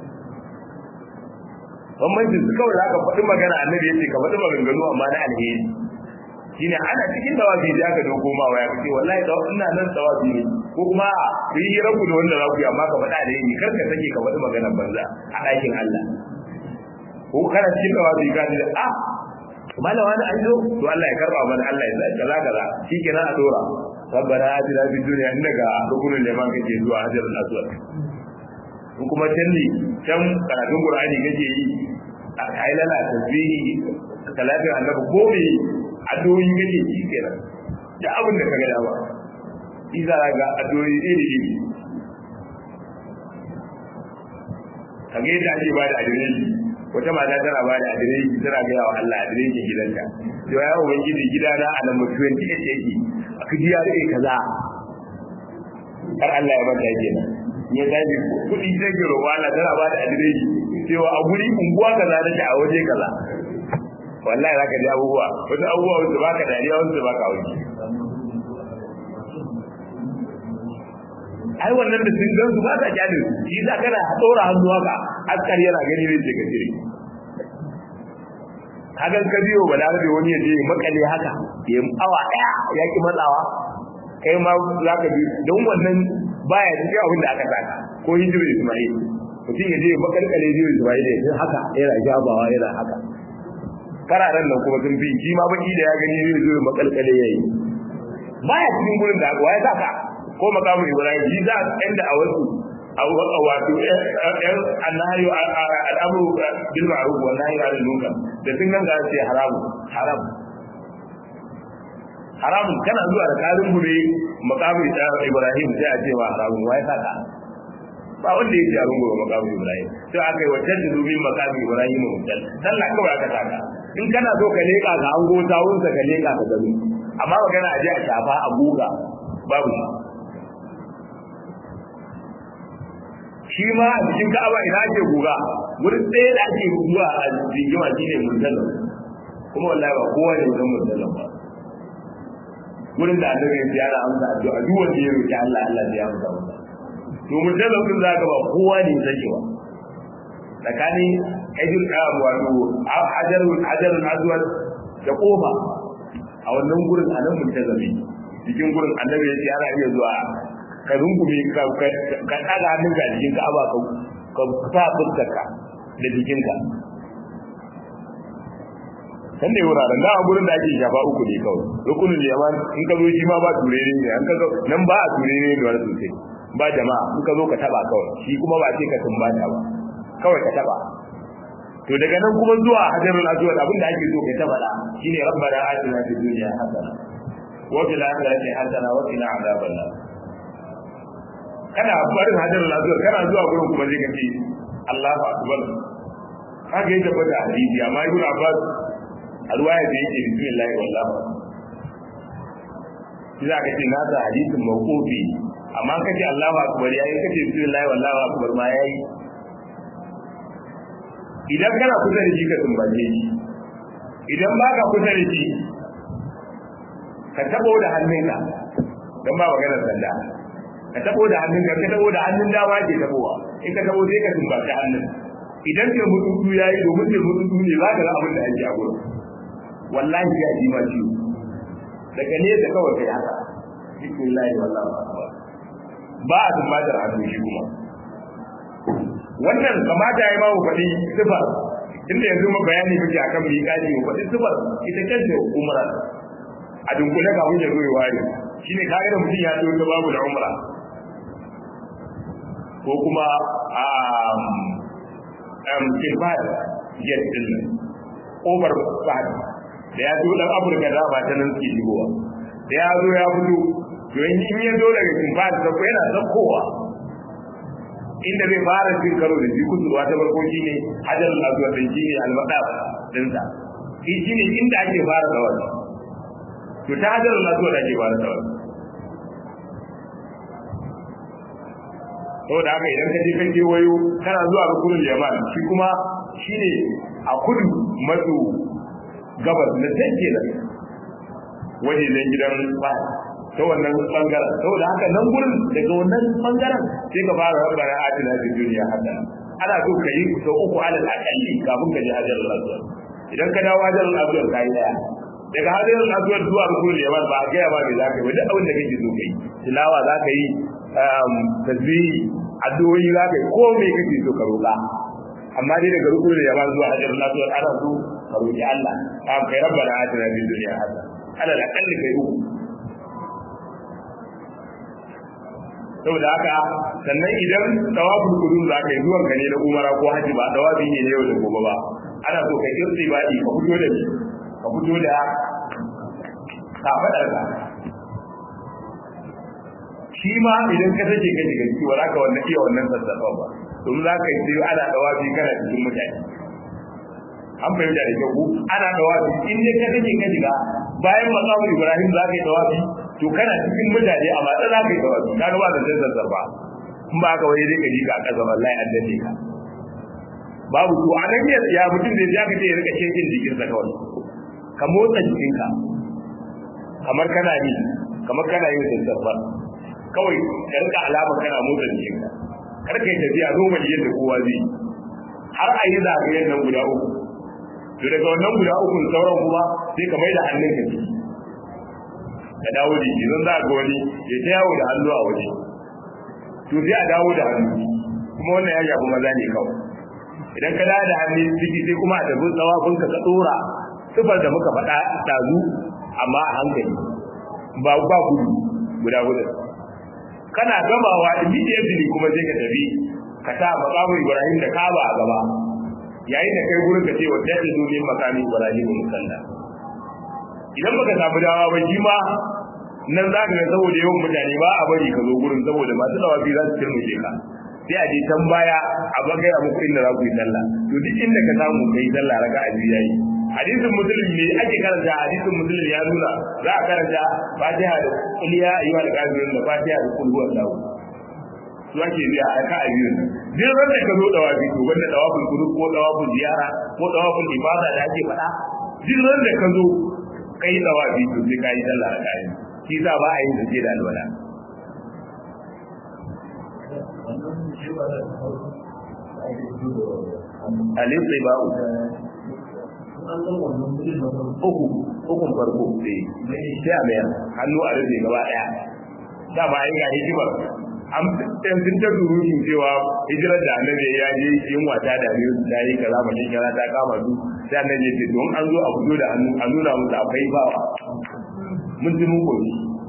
bambancin su kawai za ka faɗi magana annabi yace ka faɗi maganganu amma na alheri shine ana cikin tawafi da aka dauko ma waya kace wallahi da ina nan tawafi ne ko kuma ku yi rabu da wanda za ku yi amma ka faɗa da yi kar ka sake ka faɗi maganar banza a ɗakin Allah ko kana cikin tawafi ka ji ah malama na an zo to Allah ya karba mana Allah ya sa kaza kaza shikenan a dora rabbana atina fid dunya innaka rukunul liman kake zuwa hajarul aswad ko kuma tanni can karatun qur'ani kake yi ai lala tasbihi salatin annabi ko me addu'o'i kake yi kenan da abin da kaga dawa idan ga addu'o'i iri iri kage da ake ba da adireshi wata mata tana ba da adireshi tana ga wa Allah adireshin gidanta to ya ubangiji gidana a nan mutuwan take yake aka ji ya rike kaza har Allah ya bata kenan ya tafi kudi sai ke roƙo Allah tana ba da adireshi cewa a guri unguwa kaza nake a waje kaza wallahi zaka ji abubuwa wasu abubuwa wanda baka dariya wanda baka wuce ai wannan da sun gansu ba ta kyale su shi za kana dora hannu haka askar yana gani ne daga jire hakan ka biyo ba da wani ya je makale haka ya awa daya ya ki matsawa kai ma zaka bi don wannan baya cikin abin da aka saka ko hijiru Ismail mutum ya je makalkale hijiru Ismail ne haka yana jabawa yana haka kararan nan kuma sun fi shi ma baki da ya gani zai zo makalkale yayi baya cikin gurin da ya saka ko makamu Ibrahim shi za a da a wasu a wato ɗan annahi al'amru bil ma'ruf wa nahy 'anil munkar da sun ganga sai haramu haram haramun kana zuwa da karin gure makamu Ibrahim sai a ce wa haramun wai saka ba wanda yake yaron gure makamu Ibrahim sai aka yi wata dubin makamu Ibrahim mutal sallah kawai aka saka in kana so ka leka ga ango tawun ka leka ka gani amma magana aje a shafa a guga babu shi ma a cikin Ka'aba ina ake guga wurin tsaye da ake guga a jigima shine mutalla kuma wallahi ba kowa ne wannan mutalla ba wurin da annabi ya tsara amsa addu'a duk wanda ya roki Allah Allah ya amsa masa to mutalla kun zaka ba kowa ne zake ba tsakanin ajil qam wato hajarul hajarul aswad da kofa a wannan gurin anan mutazami cikin gurin annabi ya ce ana iya zuwa ka rungume ka ka daga hannun ka cikin Ka'aba ka ka fa fuskarka da jikinka kan ne wuraren da gurin da ake shafa uku ne kawai rukunin yaman in ka zo shi ma ba turere ne an ka zo nan ba a turere ne wani sosai ba jama'a in ka zo ka taba kawai shi kuma ba ce ka tumbata ba kawai ka taba to daga nan kuma zuwa hajarul aswad abin da ake so ka taba da shine rabbana atina fid dunya hasana wa fil akhirati hasana wa qina adhaban nar kana barin hajarul aswad kana zuwa gurin kuma zai kace Allahu akbar kage yake bada hadisi amma ibn Abbas alwaya da yake bismillah wallahu kida kace na da hadisin mawqufi amma kace Allahu akbar yayi kace bismillah wallahu akbar ma yayi idan kana kusa da shi ka tumbace shi idan ba ka kusa da shi ka tabo da hannunka don ba maganar sanda ka tabo da hannunka ka tabo da hannun dama ke tabowa in ka tabo sai ka tumbace hannun idan ke mututu yayi domin ke mututu ne za ka ga abin da ake a gurin wallahi ya ji ma ciwo daga ne da kawai kai haka bismillah wallahi ba a tumbatar hannu shi kuma wannan kamata ya yi mamu faɗi sifar inda yanzu ma bayani muke akan miƙati mu faɗi sifar ita kanta umra a dunkule ga mun yazo wari shine kaga da mutum ya zo ta babu da umra ko kuma um um kifad jet din over fad da ya zo dan Afirka da ba ta nan ke shigowa da ya zo ya fito to in ya zo daga kifad da ko yana zakkowa inda zai fara cin karo da jikin ruwa ta farko shine hajarul aswad din shine al-madaf din sa shi shine inda ake fara da wannan to ta hajarul aswad ake fara da wannan saboda haka idan ka je kan kewayo kana zuwa rukunin yaman shi kuma shine a kudu maso gabas na take da waje ne gidan ba ta wannan bangaren saboda haka nan gurin daga wannan bangaren sai ka fara rabbana atina fid dunya hasana ana so kai so uku alal aqalli kafin ka je hajar al-aswad idan ka dawo hajar al-aswad kai daya daga hajar al-aswad zuwa rukunin yaman ba ga ya ba me zaka yi duk abin da kake so kai tilawa zaka yi tasbihi addu'o'i za ka yi ko me kake so ka roƙa amma dai daga rukunin yaman zuwa hajar al-aswad ana so ka roƙi Allah am kai rabbana atina fid dunya hasana alal aqalli kai uku saboda haka sannan idan tawaful qudum za ka yi zuwan ka ne na umara ko haji ba tawafi ne yau da gobe ba ana so ka kirsi ba ka fito da ka fito da kafadar ka shi ma idan ka take ka shiga ciki wala ka wannan iya wannan sassafa ba domin za ka yi sai ana tawafi kana cikin mutane an fahimta da kyau ana tawafi in ne ka take ka shiga bayan maqamu Ibrahim za ka yi tawafi to kana cikin mutane amma da za ka yi tawafi ka ga ba da zai zarba in ba ka waje dai ka jika a ƙasa wallahi an danne ka babu to a nan ya mutum da ya kace ya rika cikin jikinsa kawai ka motsa jikinka kamar kana ni kamar kana yin zarba kawai ka rika alama kana motsa jikinka kar ka yi tafiya normal yadda kowa zai har a yi zagayen nan guda uku to daga wannan guda uku sauran kuma sai ka mai da hannun ka ciki ka dawo da shi zan za ga wani ya ta yawo da hannu a waje to sai a dawo da hannu kuma wannan ya shafi maza ne kawai idan ka dawo da hannu ciki sai kuma a tafi tsawafin ka ka dora sifar da muka faɗa ɗazu amma a hankali ba ba gudu guda guda kana gamawa immediately kuma sai ka tafi ka sa maqamu Ibrahim da Kaaba a gaba yayin da kai gurin ka ce wa dadi domin makami Ibrahim musalla idan baka samu dawa ba shi ma nan za ka ga saboda yawan mutane ba a bari ka zo gurin saboda masu dawafi za su turmushe ka sai a je can baya a bagai a muku inda za ku yi sallah to duk inda ka samu kai sallah raka a biyu yayi hadisin muslim ne ake karanta hadisin muslim ya nuna za a karanta fatiha da kuliya ayyuhal kafirun da fatiha da kul huwallahu su ake biya a ka a biyu duk wanda ka zo dawafi to wanda dawafin kudu ko dawafin ziyara ko dawafin ibada da ake faɗa duk wanda ka zo kai dawafi to sai kai sallah raka a shi za ba a yin suje da alwala alif sai ba'u uku ukun farko sai sai a mayar hannu a rufe gaba daya dama ai ga hikimar an tantin ta durushin cewa hijirar da annabi ya je yin wata da ne da yi kaza ba kin kaza ta kama su sai annabi ya ce don an zo a fito da hannu a nuna musu akwai ba mun ji mun koyi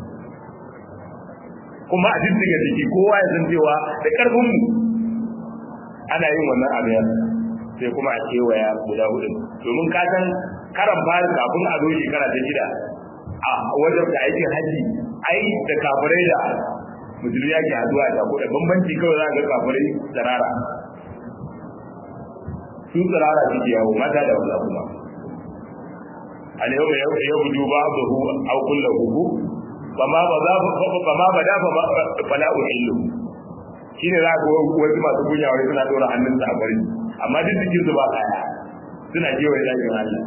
kuma a diddiga jiki kowa ya san cewa da karfin mu ana yin wannan abin sai kuma a kewaya guda hudu domin ka san karan fari kafin a zo shekara ta shida a wajen da aikin haji ai da kafirai da musulmi yake haduwa da kuɗa bambanci kawai za ga kafirai tsirara su tsirara suke yawo mata da wanda kuma al-yawma yabdu ba'dahu aw kulluhu fama bada fama bada fala uhillu shine za ga wasu masu kunya wai suna dora hannunsa a bari amma duk cikin su ba kaya suna jewa dakin Allah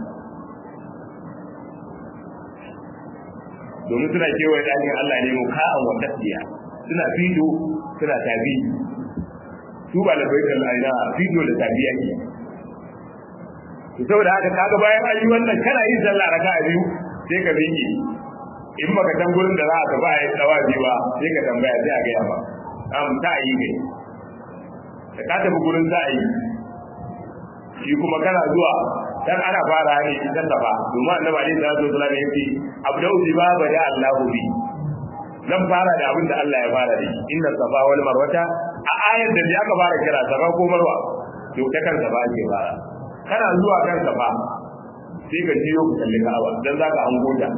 domin suna kewa dakin Allah ne mu ka'an wa tasbiya suna fido suna tabi su ba da baitul aina fido da tabiya ke to saboda haka kaga bayan ayi wannan kana yin sallah raka'a biyu sai ka binki in baka san gurin da za ka ba yi tawabi ba sai ka tambaya sai a ga ya ba am ta yi ne da ka tafi gurin za a yi shi kuma kana zuwa dan ana fara ne idan da ba domin annabi alaihi salatu wasallam yake abdau ba bada Allahu bi zan fara da abin da Allah ya fara da shi inna safa wal marwata a ayar da aka fara kira safa ko marwa to ta kan safa ake fara kana zuwa kan safa sai ka jiyo ka kalli Ka'aba dan zaka hango ta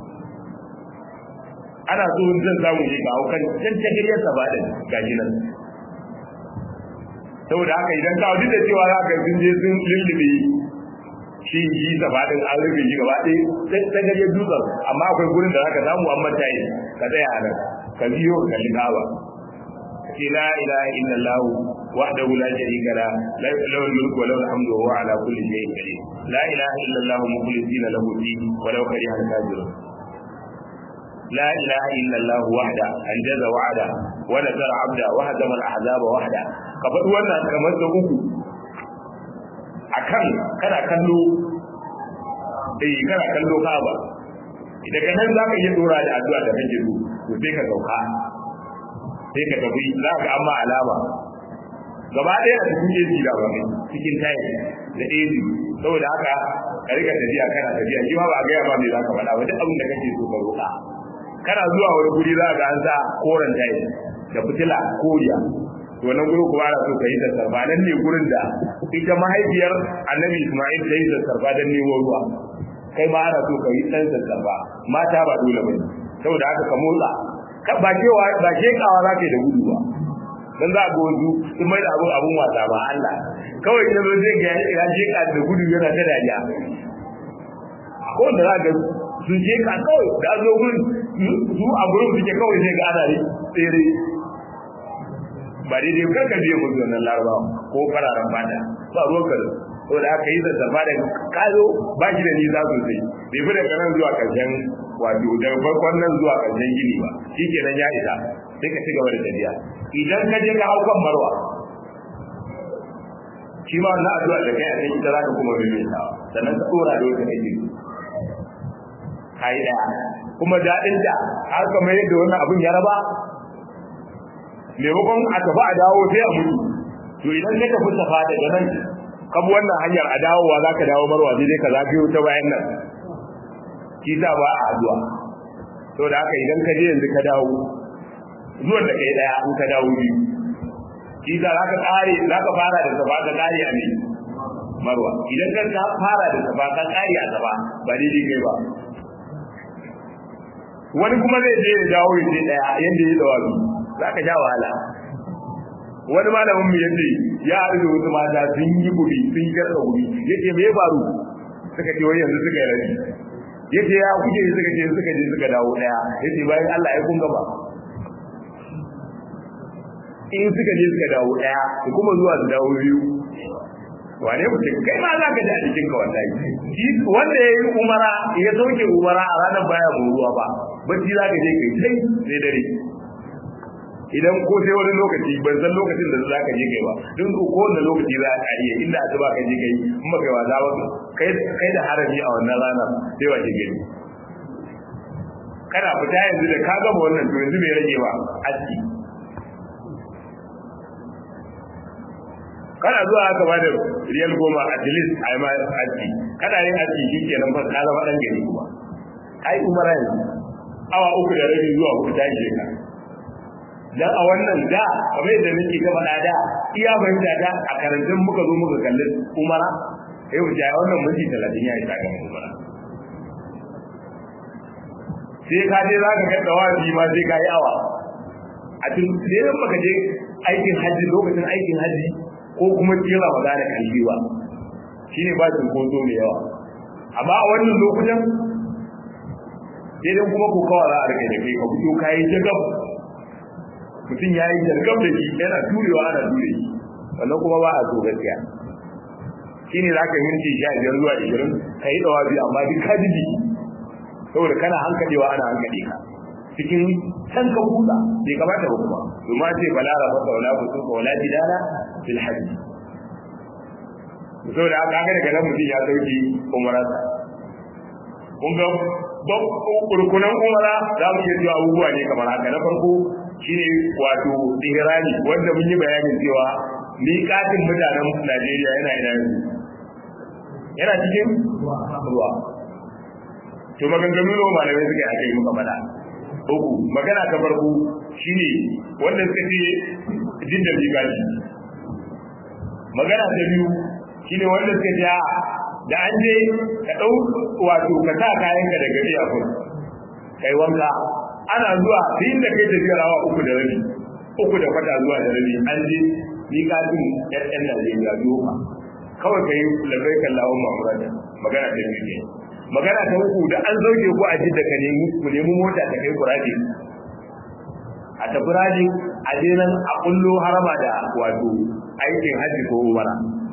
ana so zan samu shi ga kan tantagariyar safa din gashi nan saboda haka idan ka wuce da cewa za ka sun je sun lullube shi yi safa din an rufe shi gaba ɗaya tantagariyar dutsen amma akwai gurin da za ka samu an manta yi ka tsaya nan ka biyo ka kalli Ka'aba لا إله إلا الله وحده لا شريك له له الملك وله الحمد وهو على كل شيء قدير لا إله إلا الله مخلصين له الدين ولو كره الكافرون لا إله إلا الله وحده أنجز وعده ونصر عبده وهزم الأحزاب وحده كفر wannan kamar da uku akan kana kallo eh kana kallo Kaaba daga nan zaka yi dora da addu'a da kake so to sai ka dauka sai ka tafi za ka amma alama gaba ɗaya a cikin eji da ba cikin tayi da eji saboda haka ka riga tafiya kana tafiya shi ma ba ga ma me za ka faɗa ba duk abin da kake so ka roƙa kana zuwa wani guri za ka an sa koren tayi da fitila koriya to nan gurin kuma ana so ka yi tasarfa nan ne gurin da ita mahaifiyar annabi Isma'il ta yi tasarfa dan nemo ruwa kai ma ana so ka yi dan tasarfa mata ba dole bane saboda haka ka motsa ba cewa ba shekawa za ka yi da gudu ba dan za ga wasu sun mai da abun abun wasa ba Allah kawai idan zai ga ya sheka da gudu yana ta dariya ko da za ga sun sheka kawai da zo gurin su a gurin suke kawai sai ga ana tsere ba daidai kanka biye musu wannan larabawa ko fararen fata ba ruwan ka to da aka yi zazzafa da kazo ba shi da nisa sosai bai fi daga nan zuwa karshen wato daga farkon nan zuwa karshen gini ba shi kenan ya isa sai ka ci gaba da tafiya idan ka je ka hau kan marwa shi ma wannan addu'a da kai a cikin ita za ka kuma rubuta sannan ka dora da wata aiki kai daya kuma daɗin da har kamar yadda wannan abun ya raba maimakon a tafi a dawo sai a mutu to idan ka tafi safa daga nan ka bi wannan hanyar a dawowa za ka dawo marwa sai dai ka zagayo ta bayan nan shi sa ba a addu'a to da haka idan ka je yanzu ka dawo zuwan da kai daya in ka dawo biyu shi sa za ka kare za ka fara da safa ka kare a ne marwa idan ka fara da safa ka kare a safa ba daidai kai ba wani kuma zai je ya dawo ya je daya yanda ya dawo za ka sha wahala wani malamin mu yace ya haɗu da wasu mata sun yi guri sun yi garka guri yace me ya faru suka ce wai yanzu suka yi rabi yace ya kuke suka ce suka je suka dawo daya yace bayan Allah ya kun gaba in suka je suka dawo daya su kuma zuwa su dawo biyu wane mutum kai ma za ka ji a cikin ka wallahi wanda ya yi umara ya sauke umara a ranar baya ruwa ba bacci za ka je kai sai sai dare idan ko sai wani lokaci ban san lokacin da za ka je kai ba don ko wani lokaci za ka iya inda a ba ka je kai in ba kai wasa ba kai kai da haraji a wannan ranar sai wa ke gani kana fita yanzu da ka gama wannan to yanzu bai rage ba aski kana zuwa aka ba da riyal goma at least a yi ma aski kana yin aski shi kenan fa ka zama dan gari kuma ai umara yanzu awa uku da rabi zuwa hudu ta je ka dan a wannan da kamar yadda nake gaba da da iya fahimta da a karantun muka zo muka kalli umara sai mu ja wannan minti talatin ya isa ga umara sai ka je zaka ga dawaji ma sai ka yi awa a cikin sai baka je aikin haji lokacin aikin haji ko kuma kira magana kalliwa shine ba shi koto mai yawa amma a wannan lokutan sai dan kuma ko kawai za a rike da kai ka fito kai jagab mutum ya yi jargab da shi yana turewa ana ture shi wannan kuma ba a so gaskiya shi ne za ka minti sha biyar zuwa ishirin ka yi dawa biyu amma duk kadiji saboda kana hankadewa ana hankali ka cikin can ka kusa bai kamata ba kuma domin ce bala rafa saula ku sun kaula jidala fil hajji saboda haka ga daga nan mutum ya sauki umararsa kun ga rukunan umara za mu iya cewa abubuwa ne kamar haka na farko shine wato ihrami wanda mun yi bayanin cewa miƙatin mutanen Najeriya yana ina yanzu yana cikin ruwa to maganganu ne malamai suka yi akai muka fada uku magana ta farko shine wanda suka ce jinda miƙati magana ta biyu shine wanda suka ce da an je ka dau wato ka sa kayanka daga iyakun kai wanka ana zuwa sai da kai tafiya rawa uku da rabi uku da kwata zuwa da rabi an je ni ka din ɗan Najeriya doka kawai kai labai kallahu Muhammad magana ta biyu magana ta uku da an zauke ku a jidda ka nemi ku nemi mota ta kai kurabi a a tafi rajin a je nan a kullo harama da wato aikin hajji ko umara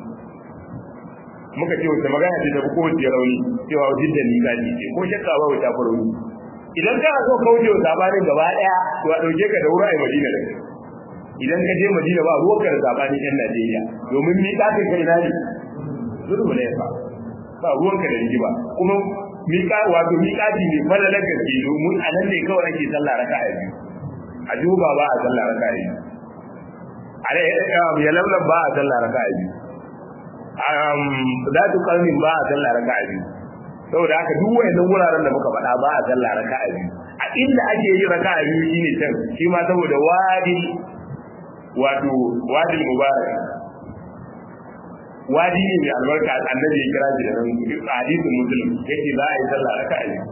muka ce wata magana ce ta fi kowace rauni cewa wajen da ni gaji ce ko shakka ba wata rauni idan kana so ka wuce zabanin gaba daya to a dauke ka da wuri a Madina da kai idan ka je Madina ba ruwanka da zabanin yan Najeriya domin mi ka kai ina ne zuru ne fa ba ruwanka da rigiba kuma mi ka wato mi ka ji ne falalar gaske domin a nan ne kawai ake sallah raka'a biyu a duba ba a sallah raka'a biyu a ya lamlan ba a sallah raka'a biyu um da tu kalmin ba a sallah raka'a biyu saboda haka duk wayannan wuraren da muka faɗa ba a sallah raka'a biyu a inda ake yi raka'a biyu shine can shi ma saboda wadi wato wadi mubarak wadi ne mai albarka annabi ya kira shi da nan hadisin muslim yake za a yi sallah raka'a biyu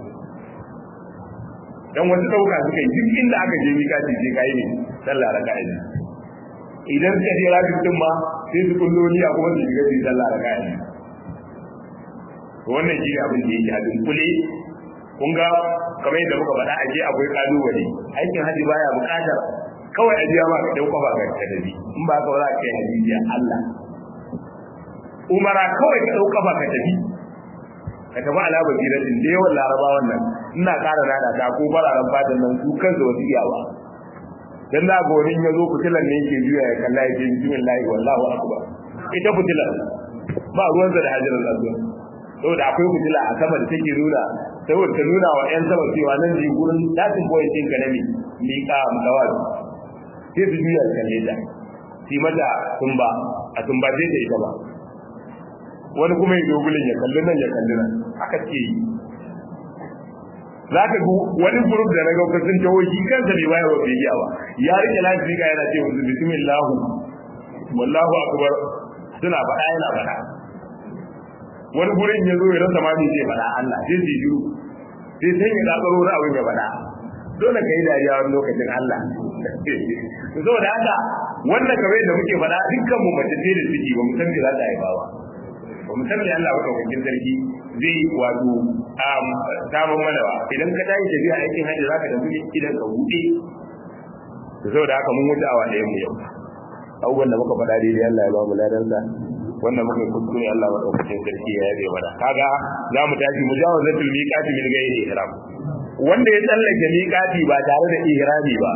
dan wasu dauka suka yi duk inda aka je mikati sai kai ne sallah raka'a biyu idan ka je rafi din ma sai su kullo ni a kuma su shiga su sallah raka'a biyu wannan shi abin da yake a dunkule kun ga kamar yadda muka faɗa aje akwai kalubale aikin haji baya buƙatar kawai a jiya ma ka dauka ba ka tafi in ba ka ba za ka yi haji Allah umara kawai ka dauka ba ka tafi ka tafi ala basiratin da yawan laraba wannan ina ƙara nada ta ko bararan fatan nan su kansu wasu iyawa dan da gorin ya zo fitilan ne yake juya ya kalla yake bismillah wallahu akbar ita fitilan ba ruwan da hajjar Allah saboda akwai fitila a sama da take nuna saboda ta nuna wa ƴan sama cewa nan ne gurin datin boye din ka ne mi ka mutawazi sai su juya kalle ta shi mata tumba a tumba sai ta ita ba wani kuma ya dogulin ya kalli nan ya kalli nan haka ce zaka ga wani group da na ga sun tawo shi kansa bai bayar wa bidiya ba ya rike lafiya yana cewa bismillah wallahu akbar suna faɗa yana faɗa wani gurin ya zo ya rasa ma me zai faɗa Allah sai su yi sai sai ya kakaro da abin ya faɗa dole ka yi dariya wani lokacin Allah to saboda haka wannan kamar yadda muke faɗa dukkan mu mace ce da ciki ba mu san me za ta haifa ba ba mu san me Allah madaukakin sarki zai wato samun mana ba idan ka tashi tafiya aikin hajji za ka tafi idan ka buɗe to saboda haka mun wuce awa ɗaya mu yau abubuwan da muka faɗa daidai Allah ya ba mu ladansa wannan muka kuskure Allah madaukakin sarki ya yabe mana kaga za mu tashi mujawazatul miqati min ghairi ihram wanda ya tsallake miqati ba tare da ihrami ba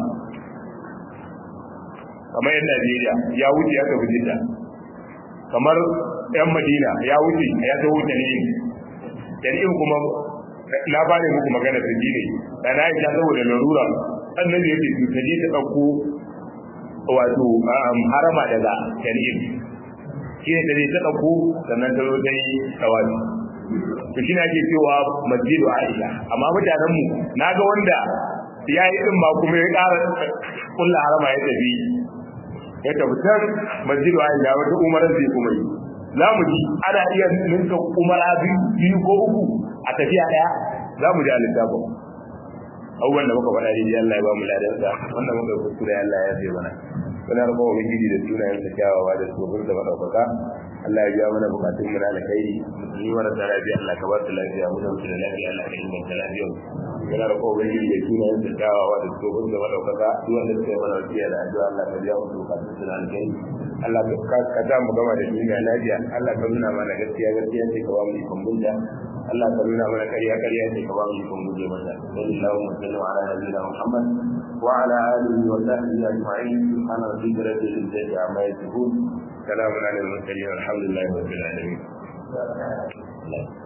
kamar yan Najeriya ya wuce aka fita kamar yan Madina ya wuce ya ta wuce ne dan in kuma na bane muku magana ta dine dan ai ta saboda larura annabi yake su taje ta dauko wato harama daga shari'a shi ne da ta dauko sannan ta zo dai tawali to shi ne ake cewa masjidu Aisha amma mutanen mu naga wanda ya yi din ba kuma ya ƙara kullu harama ya tafi ya tabbatar masjidu Aisha wata umarar zai kuma yi za mu ji ana iya ninka umara biyu ko uku a tafiya daya za mu ji a littafin abubuwan da muka faɗa dai Allah ya ba mu ladansa wannan muka kuskure Allah ya sai mana muna roƙon ubangiji da sunayen sa kyawawa da tsohon da madaukaka Allah ya biya mana bukatun mu na alkhairi musulmi wa da lafiya Allah ka ba su lafiya mu da mu da lafiya Allah ka inganta lafiyar muna roƙon ubangiji da sunayen sa kyawawa da tsohon da madaukaka duk wanda suka yi mana wasiya da addu'a Allah ka biya mu bukatun su na alkhairi Allah ka ka da mu gama da duniya lafiya Allah ka nuna mana gaskiya gaskiya ce ka ba mu ikon bunta Allah ka nuna mana ƙarya ƙarya ce ka ba mu ikon guje mata sallallahu alaihi wa sallam ala nabiyina Muhammad wa ala alihi wa sahbihi ajma'in subhana rabbika rabbil izzati amma yasifun salamun alal mursalin walhamdulillahi rabbil alamin